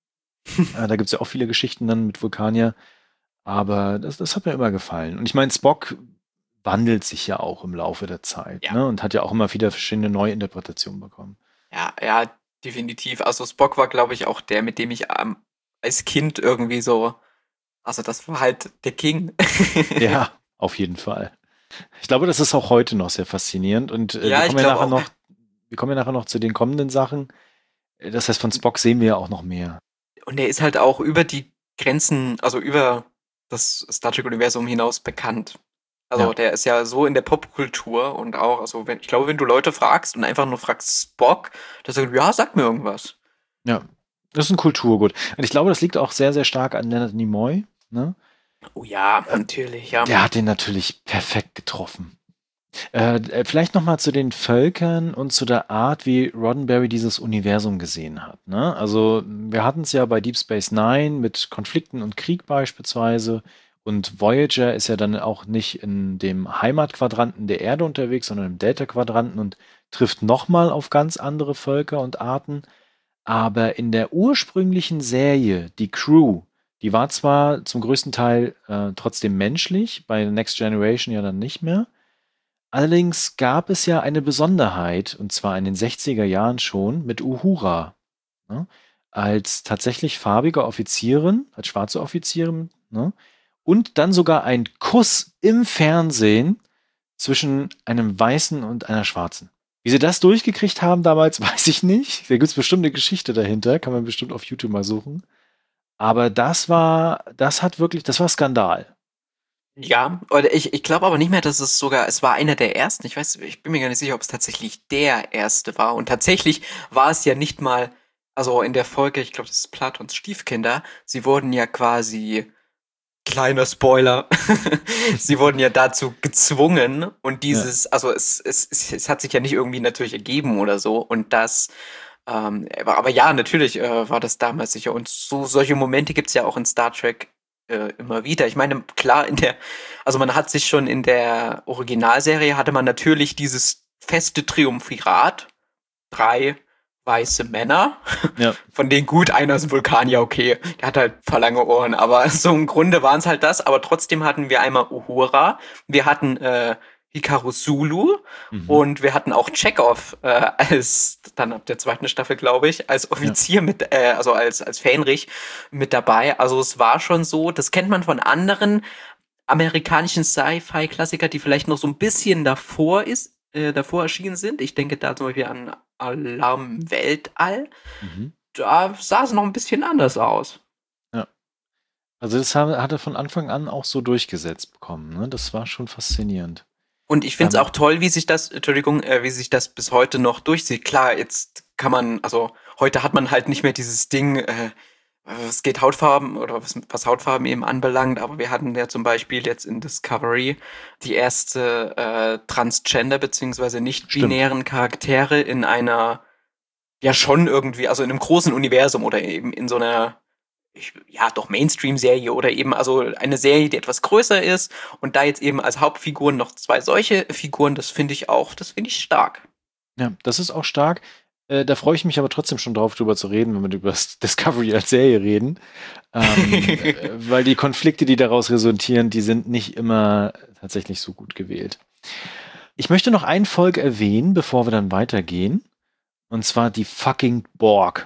Speaker 4: Äh, da gibt es ja auch viele Geschichten dann mit Vulkanier. Aber das, das hat mir immer gefallen. Und ich meine, Spock wandelt sich ja auch im Laufe der Zeit,
Speaker 5: Ja.
Speaker 4: ne? Und hat ja auch immer wieder verschiedene Neuinterpretationen bekommen.
Speaker 5: Ja, ja, definitiv. Also Spock war, glaube ich, auch der, mit dem ich ähm, als Kind irgendwie so, also das war halt der King.
Speaker 4: Ja, auf jeden Fall. Ich glaube, das ist auch heute noch sehr faszinierend. Und äh,
Speaker 5: Ja,
Speaker 4: wir
Speaker 5: ich
Speaker 4: kommen ja
Speaker 5: glaube
Speaker 4: nachher
Speaker 5: auch.
Speaker 4: noch, wir kommen ja nachher noch zu den kommenden Sachen. Äh, Das heißt, von Spock sehen wir ja auch noch mehr.
Speaker 5: Und er ist halt auch über die Grenzen, also über das Star Trek-Universum hinaus bekannt. Also
Speaker 4: Ja.
Speaker 5: der ist ja so in der Popkultur und auch, also wenn, ich glaube, wenn du Leute fragst und einfach nur fragst Spock, der sagt, ja, sag mir irgendwas.
Speaker 4: Ja. Das ist ein Kulturgut. Und ich glaube, das liegt auch sehr, sehr stark an Leonard Nimoy. Ne?
Speaker 5: Oh ja, natürlich, ja.
Speaker 4: Der hat den natürlich perfekt getroffen. Äh, vielleicht nochmal zu den Völkern und zu der Art, wie Roddenberry dieses Universum gesehen hat. Ne? Also wir hatten es ja bei Deep Space Nine mit Konflikten und Krieg beispielsweise. Und Voyager ist ja dann auch nicht in dem Heimatquadranten der Erde unterwegs, sondern im Delta-Quadranten und trifft nochmal auf ganz andere Völker und Arten. Aber in der ursprünglichen Serie, die Crew, die war zwar zum größten Teil äh, trotzdem menschlich, bei Next Generation ja dann nicht mehr. Allerdings gab es ja eine Besonderheit, und zwar in den sechziger Jahren schon, mit Uhura. Ne? Als tatsächlich farbige Offizierin, als schwarze Offizierin, ne? Und dann sogar ein Kuss im Fernsehen zwischen einem Weißen und einer Schwarzen. Wie sie das durchgekriegt haben damals, weiß ich nicht. Da gibt es bestimmt eine Geschichte dahinter, kann man bestimmt auf YouTube mal suchen. Aber das war, das hat wirklich, das war Skandal.
Speaker 5: Ja, oder ich, ich glaube aber nicht mehr, dass es sogar, es war einer der ersten. Ich weiß, ich bin mir gar nicht sicher, ob es tatsächlich der erste war. Und tatsächlich war es ja nicht mal, also in der Folge, ich glaube, das ist Platons Stiefkinder, sie wurden ja quasi, kleiner Spoiler, sie wurden ja dazu gezwungen und dieses, ja. also es, es, es, es hat sich ja nicht irgendwie natürlich ergeben oder so und das, ähm, aber, aber ja, natürlich äh, war das damals sicher und so solche Momente gibt's ja auch in Star Trek äh, immer wieder. Ich meine, klar, in der, also man hat sich schon in der Originalserie hatte man natürlich dieses feste Triumphirat, drei weiße Männer, ja. Von denen gut, einer ist ein Vulkanier, okay, der hat halt paar lange Ohren, aber so im Grunde waren es halt das, aber trotzdem hatten wir einmal Uhura, wir hatten äh, Hikaru Sulu mhm. und wir hatten auch Chekhov äh, als, dann ab der zweiten Staffel, glaube ich, als Offizier ja. mit, äh, also als, als Fähnrich mit dabei, also es war schon so, das kennt man von anderen amerikanischen Sci-Fi-Klassiker, die vielleicht noch so ein bisschen davor ist, äh, davor erschienen sind. Ich denke da zum Beispiel an Alarm im Weltall. Mhm. Da sah es noch ein bisschen anders aus.
Speaker 4: Ja. Also das hat er von Anfang an auch so durchgesetzt bekommen. Ne? Das war schon faszinierend.
Speaker 5: Und ich finde es auch toll, wie sich das, Entschuldigung, äh, wie sich das bis heute noch durchzieht. Klar, jetzt kann man, also heute hat man halt nicht mehr dieses Ding, äh, es geht Hautfarben oder was, was Hautfarben eben anbelangt, aber wir hatten ja zum Beispiel jetzt in Discovery die erste äh, Transgender beziehungsweise nicht-binären Charaktere in einer, ja schon irgendwie, also in einem großen Universum oder eben in so einer, ich, ja doch Mainstream-Serie oder eben also eine Serie, die etwas größer ist und da jetzt eben als Hauptfiguren noch zwei solche Figuren, das finde ich auch, das finde ich stark.
Speaker 4: Ja, das ist auch stark. Da freue ich mich aber trotzdem schon drauf, drüber zu reden, wenn wir über Discovery als Serie reden. Ähm, weil die Konflikte, die daraus resultieren, die sind nicht immer tatsächlich so gut gewählt. Ich möchte noch ein Volk erwähnen, bevor wir dann weitergehen. Und zwar die fucking Borg.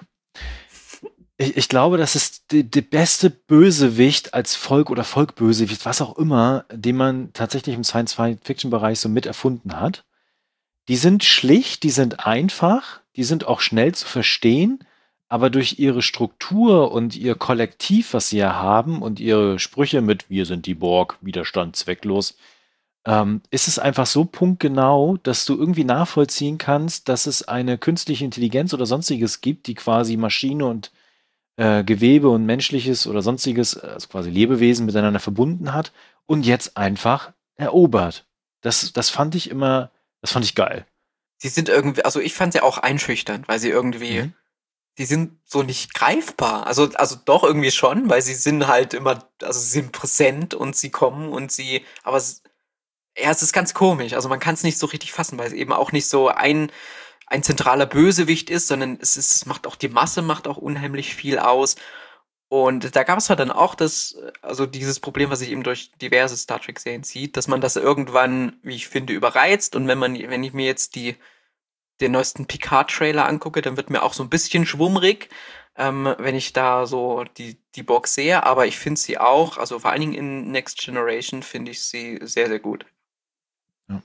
Speaker 4: Ich, ich glaube, das ist die, die beste Bösewicht als Volk oder Volkbösewicht, was auch immer, den man tatsächlich im Science-Fiction-Bereich so mit erfunden hat. Die sind schlicht, die sind einfach, die sind auch schnell zu verstehen, aber durch ihre Struktur und ihr Kollektiv, was sie ja haben und ihre Sprüche mit "Wir sind die Borg, Widerstand zwecklos", ähm, ist es einfach so punktgenau, dass du irgendwie nachvollziehen kannst, dass es eine künstliche Intelligenz oder sonstiges gibt, die quasi Maschine und äh, Gewebe und menschliches oder sonstiges, also quasi Lebewesen miteinander verbunden hat und jetzt einfach erobert. Das, das fand ich immer Das fand ich geil.
Speaker 5: Sie sind irgendwie, also ich fand sie auch einschüchternd, weil sie irgendwie, mhm. die sind so nicht greifbar. Also, also doch irgendwie schon, weil sie sind halt immer, also sie sind präsent und sie kommen und sie, aber es, ja, es ist ganz komisch. Also man kann es nicht so richtig fassen, weil es eben auch nicht so ein, ein zentraler Bösewicht ist, sondern es ist, es macht auch die Masse, macht auch unheimlich viel aus. Und da gab es halt dann auch das, also dieses Problem, was sich eben durch diverse Star Trek-Serien zieht, dass man das irgendwann, wie ich finde, überreizt. Und wenn man, wenn ich mir jetzt die, den neuesten Picard-Trailer angucke, dann wird mir auch so ein bisschen schwummrig, ähm, wenn ich da so die, die Borg sehe. Aber ich finde sie auch, also vor allen Dingen in Next Generation finde ich sie sehr, sehr gut.
Speaker 4: Ja.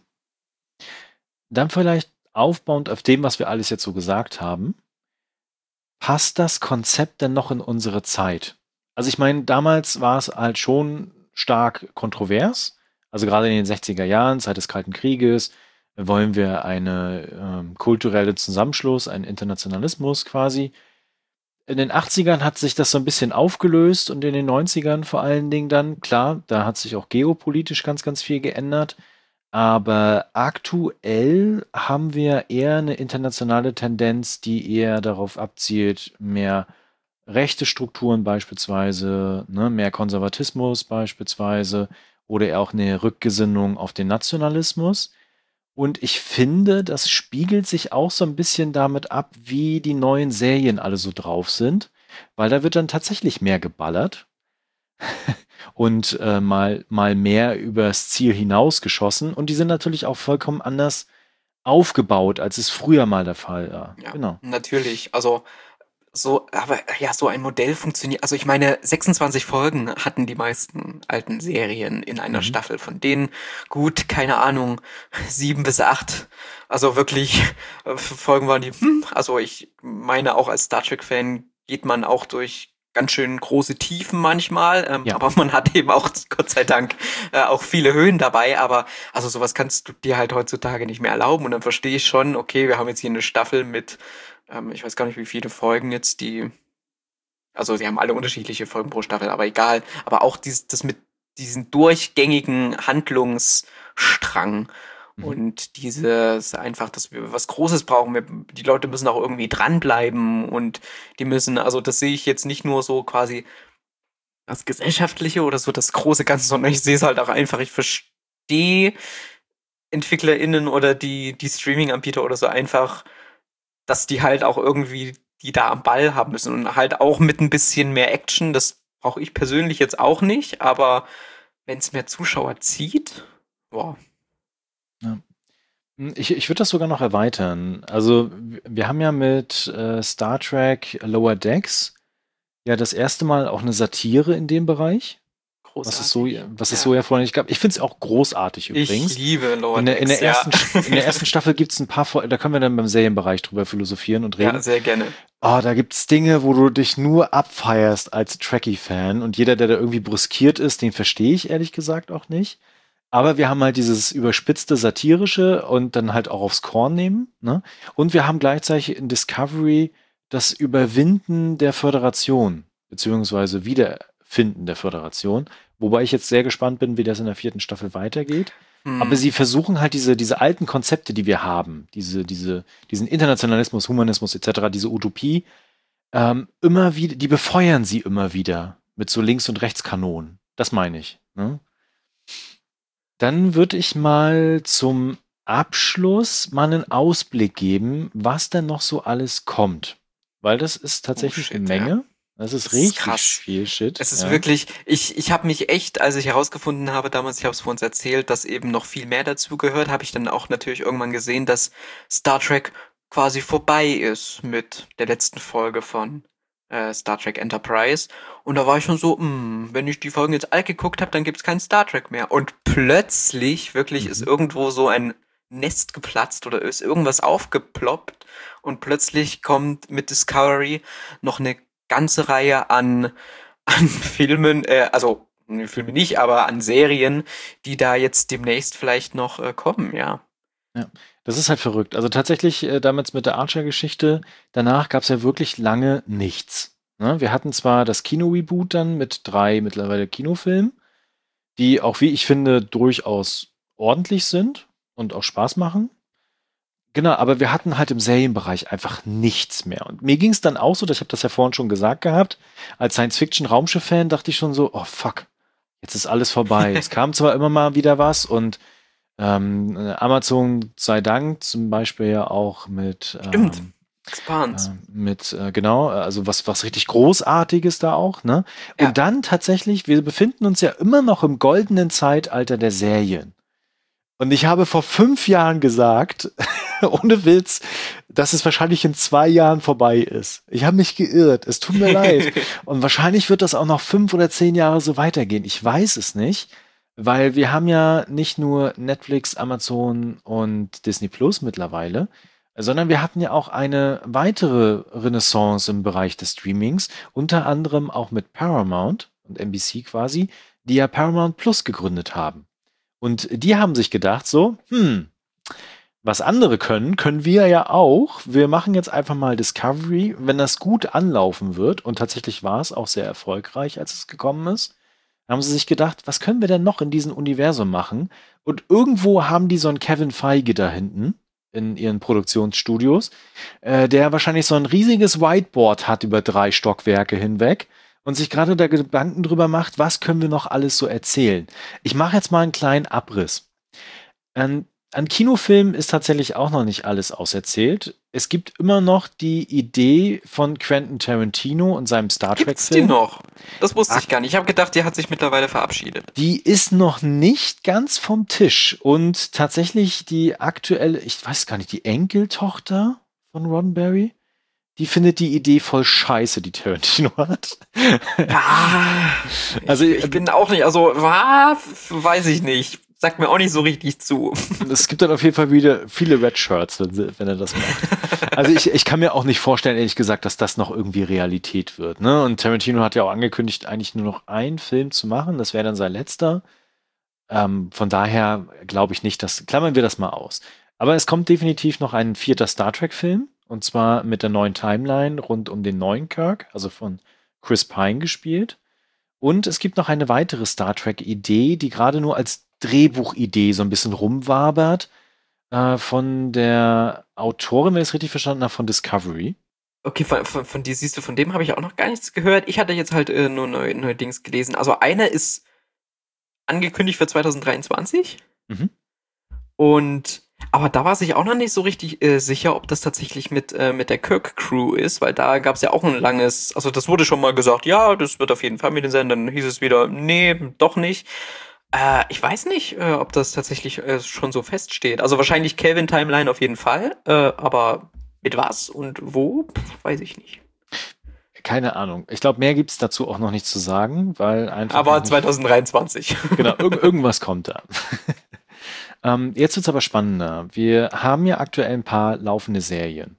Speaker 4: Dann vielleicht aufbauend auf dem, was wir alles jetzt so gesagt haben. Passt das Konzept denn noch in unsere Zeit? Also ich meine, damals war es halt schon stark kontrovers. Also gerade in den sechziger Jahren, Zeit des Kalten Krieges, wollen wir eine ähm, kulturelle Zusammenschluss, einen Internationalismus quasi. In den achtzigern hat sich das so ein bisschen aufgelöst und in den neunzigern vor allen Dingen dann, klar, da hat sich auch geopolitisch ganz, ganz viel geändert. Aber aktuell haben wir eher eine internationale Tendenz, die eher darauf abzielt, mehr rechte Strukturen beispielsweise, ne, mehr Konservatismus beispielsweise oder eher auch eine Rückgesinnung auf den Nationalismus. Und ich finde, das spiegelt sich auch so ein bisschen damit ab, wie die neuen Serien alle so drauf sind, weil da wird dann tatsächlich mehr geballert und äh, mal, mal mehr übers Ziel hinausgeschossen. Und die sind natürlich auch vollkommen anders aufgebaut, als es früher mal der Fall war.
Speaker 5: Ja,
Speaker 4: Genau.
Speaker 5: natürlich. Also so, aber ja, so ein Modell funktioniert. Also ich meine, sechsundzwanzig Folgen hatten die meisten alten Serien in einer
Speaker 4: Mhm.
Speaker 5: Staffel. Von denen gut, keine Ahnung, sieben bis acht. Also wirklich äh, Folgen waren die. Hm, also ich meine, auch als Star Trek-Fan geht man auch durch ganz schön große Tiefen manchmal, ähm,
Speaker 4: Ja.
Speaker 5: aber man hat eben auch, Gott sei Dank, äh, auch viele Höhen dabei, aber also sowas kannst du dir halt heutzutage nicht mehr erlauben und dann verstehe ich schon, okay, wir haben jetzt hier eine Staffel mit, ähm, ich weiß gar nicht, wie viele Folgen jetzt die, also sie haben alle unterschiedliche Folgen pro Staffel, aber egal, aber auch dieses, das mit diesen durchgängigen Handlungsstrang
Speaker 4: Mhm.
Speaker 5: und dieses einfach, dass wir was Großes brauchen. Wir, die Leute müssen auch irgendwie dranbleiben und die müssen, also das sehe ich jetzt nicht nur so quasi das Gesellschaftliche oder so das große Ganze, sondern ich sehe es halt auch einfach, ich verstehe EntwicklerInnen oder die, die Streaming-Anbieter oder so einfach, dass die halt auch irgendwie die da am Ball haben müssen und halt auch mit ein bisschen mehr Action, das brauche ich persönlich jetzt auch nicht, aber wenn es mehr Zuschauer zieht, boah.
Speaker 4: Hm, Ich, ich würde das sogar noch erweitern. Also, w- wir haben ja mit äh, Star Trek Lower Decks ja das erste Mal auch eine Satire in dem Bereich, was es so,
Speaker 5: Großartig.
Speaker 4: was es
Speaker 5: Ja.
Speaker 4: so ja vorher nicht gab. Ich finde es auch großartig
Speaker 5: Ich
Speaker 4: übrigens.
Speaker 5: liebe Lower
Speaker 4: In der, in, der
Speaker 5: Decks,
Speaker 4: ersten,
Speaker 5: ja.
Speaker 4: in der ersten Staffel gibt es ein paar, Fol- da können wir dann beim Serienbereich drüber philosophieren und reden.
Speaker 5: Ja, sehr gerne.
Speaker 4: Oh, da gibt's Dinge, wo du dich nur abfeierst als Trekkie-Fan und jeder, der da irgendwie brüskiert ist, den verstehe ich ehrlich gesagt auch nicht. Aber wir haben halt dieses überspitzte Satirische und dann halt auch aufs Korn nehmen, ne? Und wir haben gleichzeitig in Discovery das Überwinden der Föderation, beziehungsweise Wiederfinden der Föderation, wobei ich jetzt sehr gespannt bin, wie das in der vierten Staffel weitergeht.
Speaker 5: Hm.
Speaker 4: Aber sie versuchen halt diese, diese alten Konzepte, die wir haben, diese, diese, diesen Internationalismus, Humanismus et cetera, diese Utopie, ähm, immer wieder, die befeuern sie immer wieder mit so Links- und Rechtskanonen. Das meine ich. Ne? Dann würde ich mal zum Abschluss mal einen Ausblick geben, was denn noch so alles kommt. Weil das ist tatsächlich
Speaker 5: shit,
Speaker 4: eine Menge. Das ist
Speaker 5: Das ist
Speaker 4: richtig
Speaker 5: krass.
Speaker 4: viel Shit.
Speaker 5: Es ist
Speaker 4: ja.
Speaker 5: wirklich, ich, ich habe mich echt, als ich herausgefunden habe damals, ich habe es vor uns erzählt, dass eben noch viel mehr dazu gehört, habe ich dann auch natürlich irgendwann gesehen, dass Star Trek quasi vorbei ist mit der letzten Folge von äh, Star Trek Enterprise. Und da war ich schon so, mh, wenn ich die Folgen jetzt alt geguckt habe, dann gibt's kein Star Trek mehr. Und plötzlich, wirklich,
Speaker 4: Mhm.
Speaker 5: ist irgendwo so ein Nest geplatzt oder ist irgendwas aufgeploppt und plötzlich kommt mit Discovery noch eine ganze Reihe an, an Filmen, äh, also ne, Filme nicht, aber an Serien, die da jetzt demnächst vielleicht noch äh, kommen, ja.
Speaker 4: Das ist halt verrückt. Also tatsächlich, äh, damals mit der Archer-Geschichte, danach gab es ja wirklich lange nichts. Ne? Wir hatten zwar das Kino-Reboot dann mit drei mittlerweile Kinofilmen, die auch, wie ich finde, durchaus ordentlich sind und auch Spaß machen. Genau, aber wir hatten halt im Serienbereich einfach nichts mehr. Und mir ging es dann auch so, ich habe das ja vorhin schon gesagt gehabt, als Science-Fiction-Raumschiff-Fan dachte ich schon so, oh fuck, jetzt ist alles vorbei. Es kam zwar immer mal wieder was und ähm, Amazon sei Dank zum Beispiel ja auch mit
Speaker 5: Stimmt.
Speaker 4: ähm,
Speaker 5: Expanse.
Speaker 4: äh, mit äh, genau, also was was richtig Großartiges da auch, ne? Und
Speaker 5: Ja.
Speaker 4: dann tatsächlich, wir befinden uns ja immer noch im goldenen Zeitalter der Serien. Und ich habe vor fünf Jahren gesagt, ohne Witz, dass es wahrscheinlich in zwei Jahren vorbei ist. Ich habe mich geirrt. Es tut mir leid. Und wahrscheinlich wird das auch noch fünf oder zehn Jahre so weitergehen. Ich weiß es nicht, weil wir haben ja nicht nur Netflix, Amazon und Disney Plus mittlerweile, sondern wir hatten ja auch eine weitere Renaissance im Bereich des Streamings, unter anderem auch mit Paramount und N B C quasi, die ja Paramount Plus gegründet haben. Und die haben sich gedacht so, hm, Was andere können, können wir ja auch. Wir machen jetzt einfach mal Discovery. Wenn das gut anlaufen wird, und tatsächlich war es auch sehr erfolgreich, als es gekommen ist, haben sie sich gedacht, was können wir denn noch in diesem Universum machen? Und irgendwo haben die so einen Kevin Feige da hinten in ihren Produktionsstudios, äh, der wahrscheinlich so ein riesiges Whiteboard hat über drei Stockwerke hinweg und sich gerade da Gedanken drüber macht, was können wir noch alles so erzählen. Ich mache jetzt mal einen kleinen Abriss. An, an Kinofilmen ist tatsächlich auch noch nicht alles auserzählt. Es gibt immer noch die Idee von Quentin Tarantino und seinem Star Trek-Film.
Speaker 5: Gibt's die noch? Das wusste ich gar nicht. Ich habe gedacht, die hat sich mittlerweile verabschiedet.
Speaker 4: Die ist noch nicht ganz vom Tisch. Und tatsächlich die aktuelle, ich weiß gar nicht, die Enkeltochter von Roddenberry, die findet die Idee voll scheiße, die Tarantino hat.
Speaker 5: Ja,
Speaker 4: Also,
Speaker 5: ich, ich bin auch nicht, also, was? Weiß ich nicht. Sagt mir auch nicht so richtig zu.
Speaker 4: Es gibt dann auf jeden Fall wieder viele Red Shirts, wenn, sie, wenn er das macht. Also ich, ich kann mir auch nicht vorstellen, ehrlich gesagt, dass das noch irgendwie Realität wird. Ne? Und Tarantino hat ja auch angekündigt, eigentlich nur noch einen Film zu machen. Das wäre dann sein letzter. Ähm, von daher glaube ich nicht, dass, klammern wir das mal aus. Aber es kommt definitiv noch ein vierter Star Trek-Film. Und zwar mit der neuen Timeline rund um den neuen Kirk, also von Chris Pine gespielt. Und es gibt noch eine weitere Star Trek-Idee, die gerade nur als Drehbuchidee so ein bisschen rumwabert, äh, von der Autorin, wenn ich es richtig verstanden habe, von Discovery.
Speaker 5: Okay, von, von, von dir siehst du, von dem habe ich auch noch gar nichts gehört. Ich hatte jetzt halt äh, nur neue, neue Dings gelesen. Also einer ist angekündigt für zwanzig dreiundzwanzig.
Speaker 4: Mhm.
Speaker 5: Und aber da war sich auch noch nicht so richtig äh, sicher, ob das tatsächlich mit, äh, mit der Kirk-Crew ist, weil da gab es ja auch ein langes, also das wurde schon mal gesagt, ja, das wird auf jeden Fall mit den sein, dann hieß es wieder, nee, doch nicht. Äh, ich weiß nicht, äh, ob das tatsächlich äh, schon so feststeht. Also wahrscheinlich Kelvin-Timeline auf jeden Fall, äh, aber mit was und wo, Pff, weiß ich nicht.
Speaker 4: Keine Ahnung. Ich glaube, mehr gibt es dazu auch noch nicht zu sagen, weil einfach.
Speaker 5: Aber
Speaker 4: nicht,
Speaker 5: zwanzig dreiundzwanzig.
Speaker 4: Genau, irg irgendwas kommt da. ähm, jetzt wird es aber spannender. Wir haben ja aktuell ein paar laufende Serien.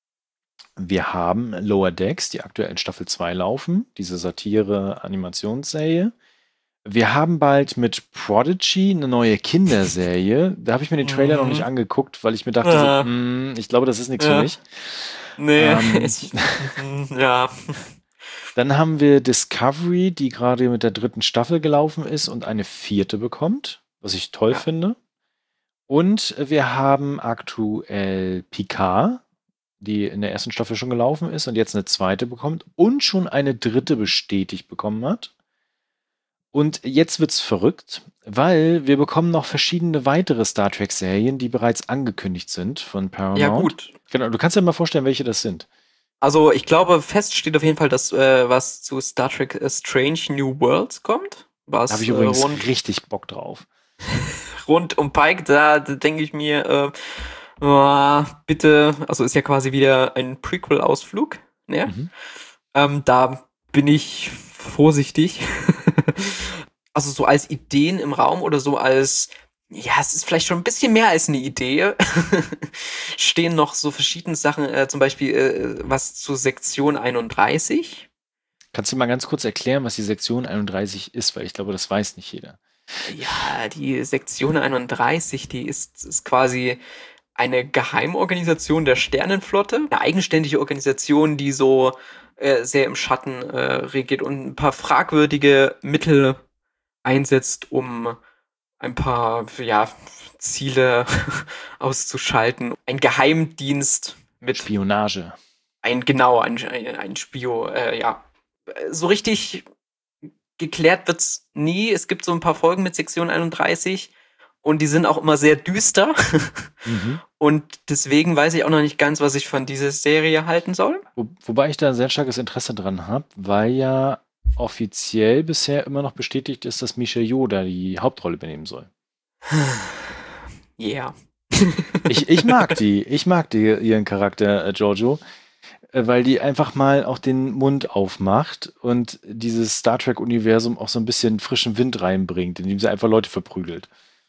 Speaker 4: Wir haben Lower Decks, die aktuell in Staffel zwei laufen, diese Satire-Animationsserie. Wir haben bald mit Prodigy eine neue Kinderserie. Da habe ich mir den Trailer mhm. noch nicht angeguckt, weil ich mir dachte,
Speaker 5: ja.
Speaker 4: so, mm, ich glaube, das ist nichts
Speaker 5: ja.
Speaker 4: für mich.
Speaker 5: Nee,
Speaker 4: ähm,
Speaker 5: ich, ja.
Speaker 4: Dann haben wir Discovery, die gerade mit der dritten Staffel gelaufen ist und eine vierte bekommt, was ich toll ja. finde. Und wir haben aktuell Picard, die in der ersten Staffel schon gelaufen ist und jetzt eine zweite bekommt und schon eine dritte bestätigt bekommen hat. Und jetzt wird's verrückt, weil wir bekommen noch verschiedene weitere Star Trek-Serien, die bereits angekündigt sind von Paramount.
Speaker 5: Ja, gut.
Speaker 4: Genau, du kannst dir mal vorstellen, welche das sind.
Speaker 5: Also ich glaube, fest steht auf jeden Fall, dass äh, was zu Star Trek äh, Strange New Worlds kommt. Was,
Speaker 4: da habe ich übrigens
Speaker 5: äh, rund,
Speaker 4: richtig Bock drauf.
Speaker 5: Rund um Pike, da, da denke ich mir, äh, oh, bitte, also ist ja quasi wieder ein Prequel-Ausflug. Ne? Mhm. Ähm, da bin ich vorsichtig. Also so als Ideen im Raum oder so als, ja, es ist vielleicht schon ein bisschen mehr als eine Idee, stehen noch so verschiedene Sachen, äh, zum Beispiel äh, was zu Sektion einunddreißig.
Speaker 4: Kannst du mal ganz kurz erklären, was die Sektion einunddreißig ist, weil ich glaube, das weiß nicht jeder.
Speaker 5: Ja, die Sektion einunddreißig, die ist, ist quasi eine Geheimorganisation der Sternenflotte, eine eigenständige Organisation, die so äh, sehr im Schatten äh, regiert und ein paar fragwürdige Mittel einsetzt, um ein paar ja, Ziele auszuschalten. Ein Geheimdienst mit
Speaker 4: Spionage.
Speaker 5: Ein genau ein ein, ein Spio. Äh, ja, so richtig geklärt wird's nie. Es gibt so ein paar Folgen mit Sektion einunddreißig und die sind auch immer sehr düster. Mhm. Und deswegen weiß ich auch noch nicht ganz, was ich von dieser Serie halten soll.
Speaker 4: Wo, wobei ich da ein sehr starkes Interesse dran habe, weil ja offiziell bisher immer noch bestätigt ist, dass Michelle Yeoh da die Hauptrolle übernehmen soll.
Speaker 5: Ja. Yeah.
Speaker 4: ich, ich mag die. Ich mag die, ihren Charakter, äh, Giorgio, äh, weil die einfach mal auch den Mund aufmacht und dieses Star Trek-Universum auch so ein bisschen frischen Wind reinbringt, indem sie einfach Leute verprügelt.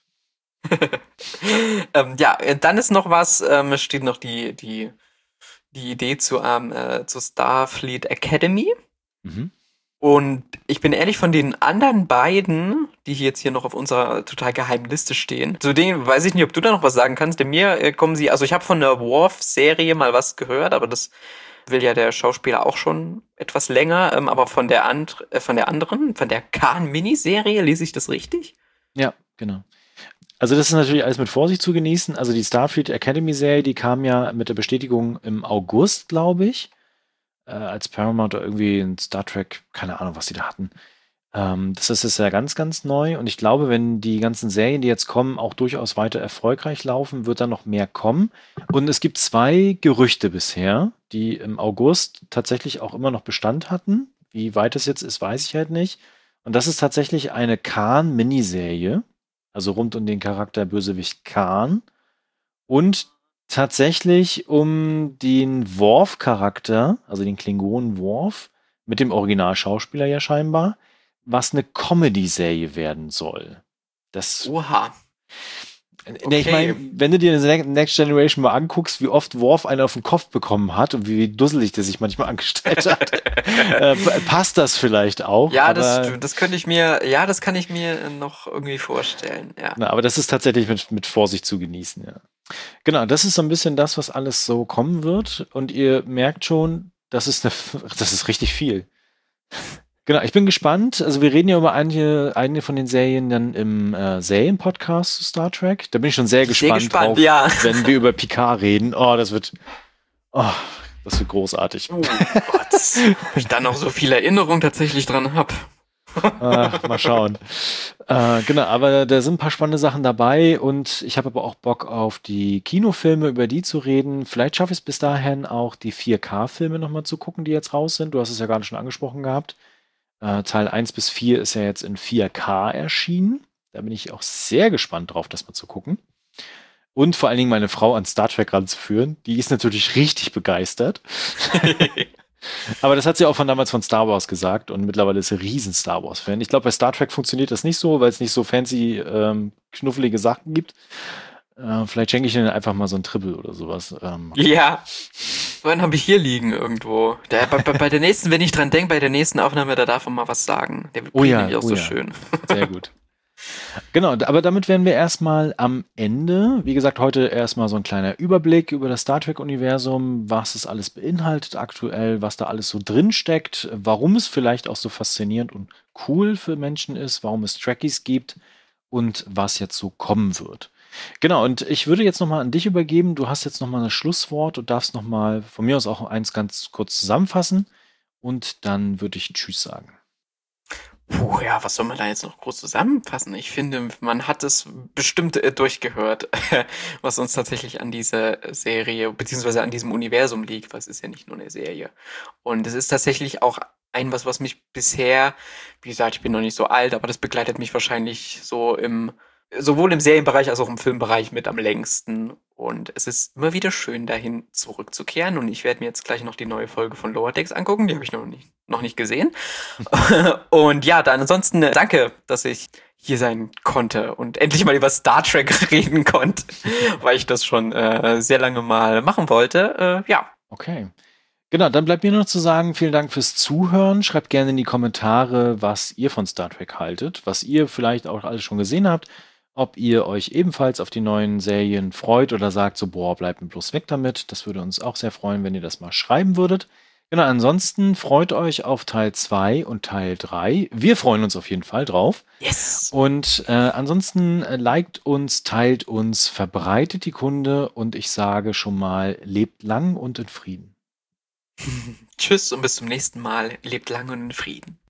Speaker 5: ähm, ja, dann ist noch was, ähm, steht noch die, die, die Idee zu, ähm, äh, zu Starfleet Academy. Mhm. Und ich bin ehrlich, von den anderen beiden die jetzt hier noch auf unserer total geheimen Liste stehen. Zu denen weiß ich nicht, ob du da noch was sagen kannst, denn mir äh, kommen sie, also ich habe von der Worf-Serie mal was gehört, aber das will ja der Schauspieler auch schon etwas länger, ähm, aber von der, and, äh, von der anderen, von der Khan-Miniserie, lese ich das richtig?
Speaker 4: Ja, genau. Also das ist natürlich alles mit Vorsicht zu genießen. Also die Starfleet Academy-Serie, die kam ja mit der Bestätigung im August, glaube ich, äh, als Paramount oder irgendwie ein Star Trek, keine Ahnung, was die da hatten. Ähm, das ist jetzt ja ganz, ganz neu. Und ich glaube, wenn die ganzen Serien, die jetzt kommen, auch durchaus weiter erfolgreich laufen, wird da noch mehr kommen. Und es gibt zwei Gerüchte bisher, die im August tatsächlich auch immer noch Bestand hatten. Wie weit es jetzt ist, weiß ich halt nicht. Und das ist tatsächlich eine Khan-Miniserie, also rund um den Charakter Bösewicht Khan. Und tatsächlich um den Worf-Charakter, also den Klingonen Worf, mit dem Originalschauspieler ja scheinbar, was eine Comedy-Serie werden soll. Das,
Speaker 5: Oha.
Speaker 4: nee, ich meine, wenn du dir The Next Generation mal anguckst, wie oft Worf einen auf den Kopf bekommen hat und wie dusselig der sich manchmal angestellt hat, äh, passt das vielleicht auch.
Speaker 5: Ja,
Speaker 4: aber,
Speaker 5: das, das könnte ich mir, ja, das kann ich mir noch irgendwie vorstellen. Ja.
Speaker 4: Na, aber das ist tatsächlich mit, mit Vorsicht zu genießen, ja. Genau, das ist so ein bisschen das, was alles so kommen wird. Und ihr merkt schon, das ist, eine, das ist richtig viel. Genau, ich bin gespannt. Also wir reden ja über einige, einige von den Serien dann im äh, Serien-Podcast zu Star Trek. Da bin ich schon sehr gespannt,
Speaker 5: sehr gespannt
Speaker 4: drauf,
Speaker 5: ja.
Speaker 4: wenn wir über Picard reden. Oh, das wird, oh, das wird großartig.
Speaker 5: Oh Gott, ob ich da noch so viel Erinnerung tatsächlich dran habe.
Speaker 4: Ach, mal schauen. Äh, genau, aber da sind ein paar spannende Sachen dabei und ich habe aber auch Bock auf die Kinofilme, über die zu reden. Vielleicht schaffe ich es bis dahin auch, die vier K-Filme nochmal zu gucken, die jetzt raus sind. Du hast es ja gerade schon angesprochen gehabt. Äh, Teil eins bis vier ist ja jetzt in vier K erschienen. Da bin ich auch sehr gespannt drauf, das mal zu gucken. Und vor allen Dingen meine Frau an Star Trek ranzuführen. Die ist natürlich richtig begeistert. Aber das hat sie auch von damals von Star Wars gesagt und mittlerweile ist sie ein riesen Star Wars-Fan. Ich glaube, bei Star Trek funktioniert das nicht so, weil es nicht so fancy, ähm, knuffelige Sachen gibt. Äh, vielleicht schenke ich ihnen einfach mal so ein Triple oder sowas. Ähm.
Speaker 5: Ja, so einen habe ich hier liegen irgendwo. Der, bei, bei der nächsten, wenn ich dran denke, bei der nächsten Aufnahme, da darf man mal was sagen. Der
Speaker 4: oh ja,
Speaker 5: nämlich auch
Speaker 4: oh
Speaker 5: so
Speaker 4: ja.
Speaker 5: schön.
Speaker 4: Sehr gut. Genau, aber damit wären wir erstmal am Ende. Wie gesagt, heute erstmal so ein kleiner Überblick über das Star Trek-Universum, was es alles beinhaltet aktuell, was da alles so drin steckt, warum es vielleicht auch so faszinierend und cool für Menschen ist, warum es Trekkies gibt und was jetzt so kommen wird. Genau, und ich würde jetzt nochmal an dich übergeben. Du hast jetzt nochmal ein Schlusswort und darfst nochmal von mir aus auch eins ganz kurz zusammenfassen und dann würde ich Tschüss sagen.
Speaker 5: Puh, ja, was soll man da jetzt noch groß zusammenfassen? Ich finde, man hat es bestimmt äh, durchgehört, was uns tatsächlich an dieser Serie, beziehungsweise an diesem Universum liegt, weil es ist ja nicht nur eine Serie. Und es ist tatsächlich auch ein was, was mich bisher, wie gesagt, ich bin noch nicht so alt, aber das begleitet mich wahrscheinlich so im, sowohl im Serienbereich als auch im Filmbereich mit am längsten. Und es ist immer wieder schön, dahin zurückzukehren. Und ich werde mir jetzt gleich noch die neue Folge von Lower Decks angucken. Die habe ich noch nicht, noch nicht gesehen. Und ja, dann ansonsten äh, danke, dass ich hier sein konnte und endlich mal über Star Trek reden konnte, weil ich das schon äh, sehr lange mal machen wollte. Äh, ja.
Speaker 4: Okay. Genau, dann bleibt mir nur noch zu sagen, vielen Dank fürs Zuhören. Schreibt gerne in die Kommentare, was ihr von Star Trek haltet, was ihr vielleicht auch alles schon gesehen habt, ob ihr euch ebenfalls auf die neuen Serien freut oder sagt so, boah, bleibt mir bloß weg damit. Das würde uns auch sehr freuen, wenn ihr das mal schreiben würdet. Genau, ansonsten freut euch auf Teil zwei und Teil drei. Wir freuen uns auf jeden Fall drauf.
Speaker 5: Yes!
Speaker 4: Und äh, ansonsten äh, liked uns, teilt uns, verbreitet die Kunde und ich sage schon mal, lebt lang und in Frieden.
Speaker 5: Tschüss und bis zum nächsten Mal. Lebt lang und in Frieden.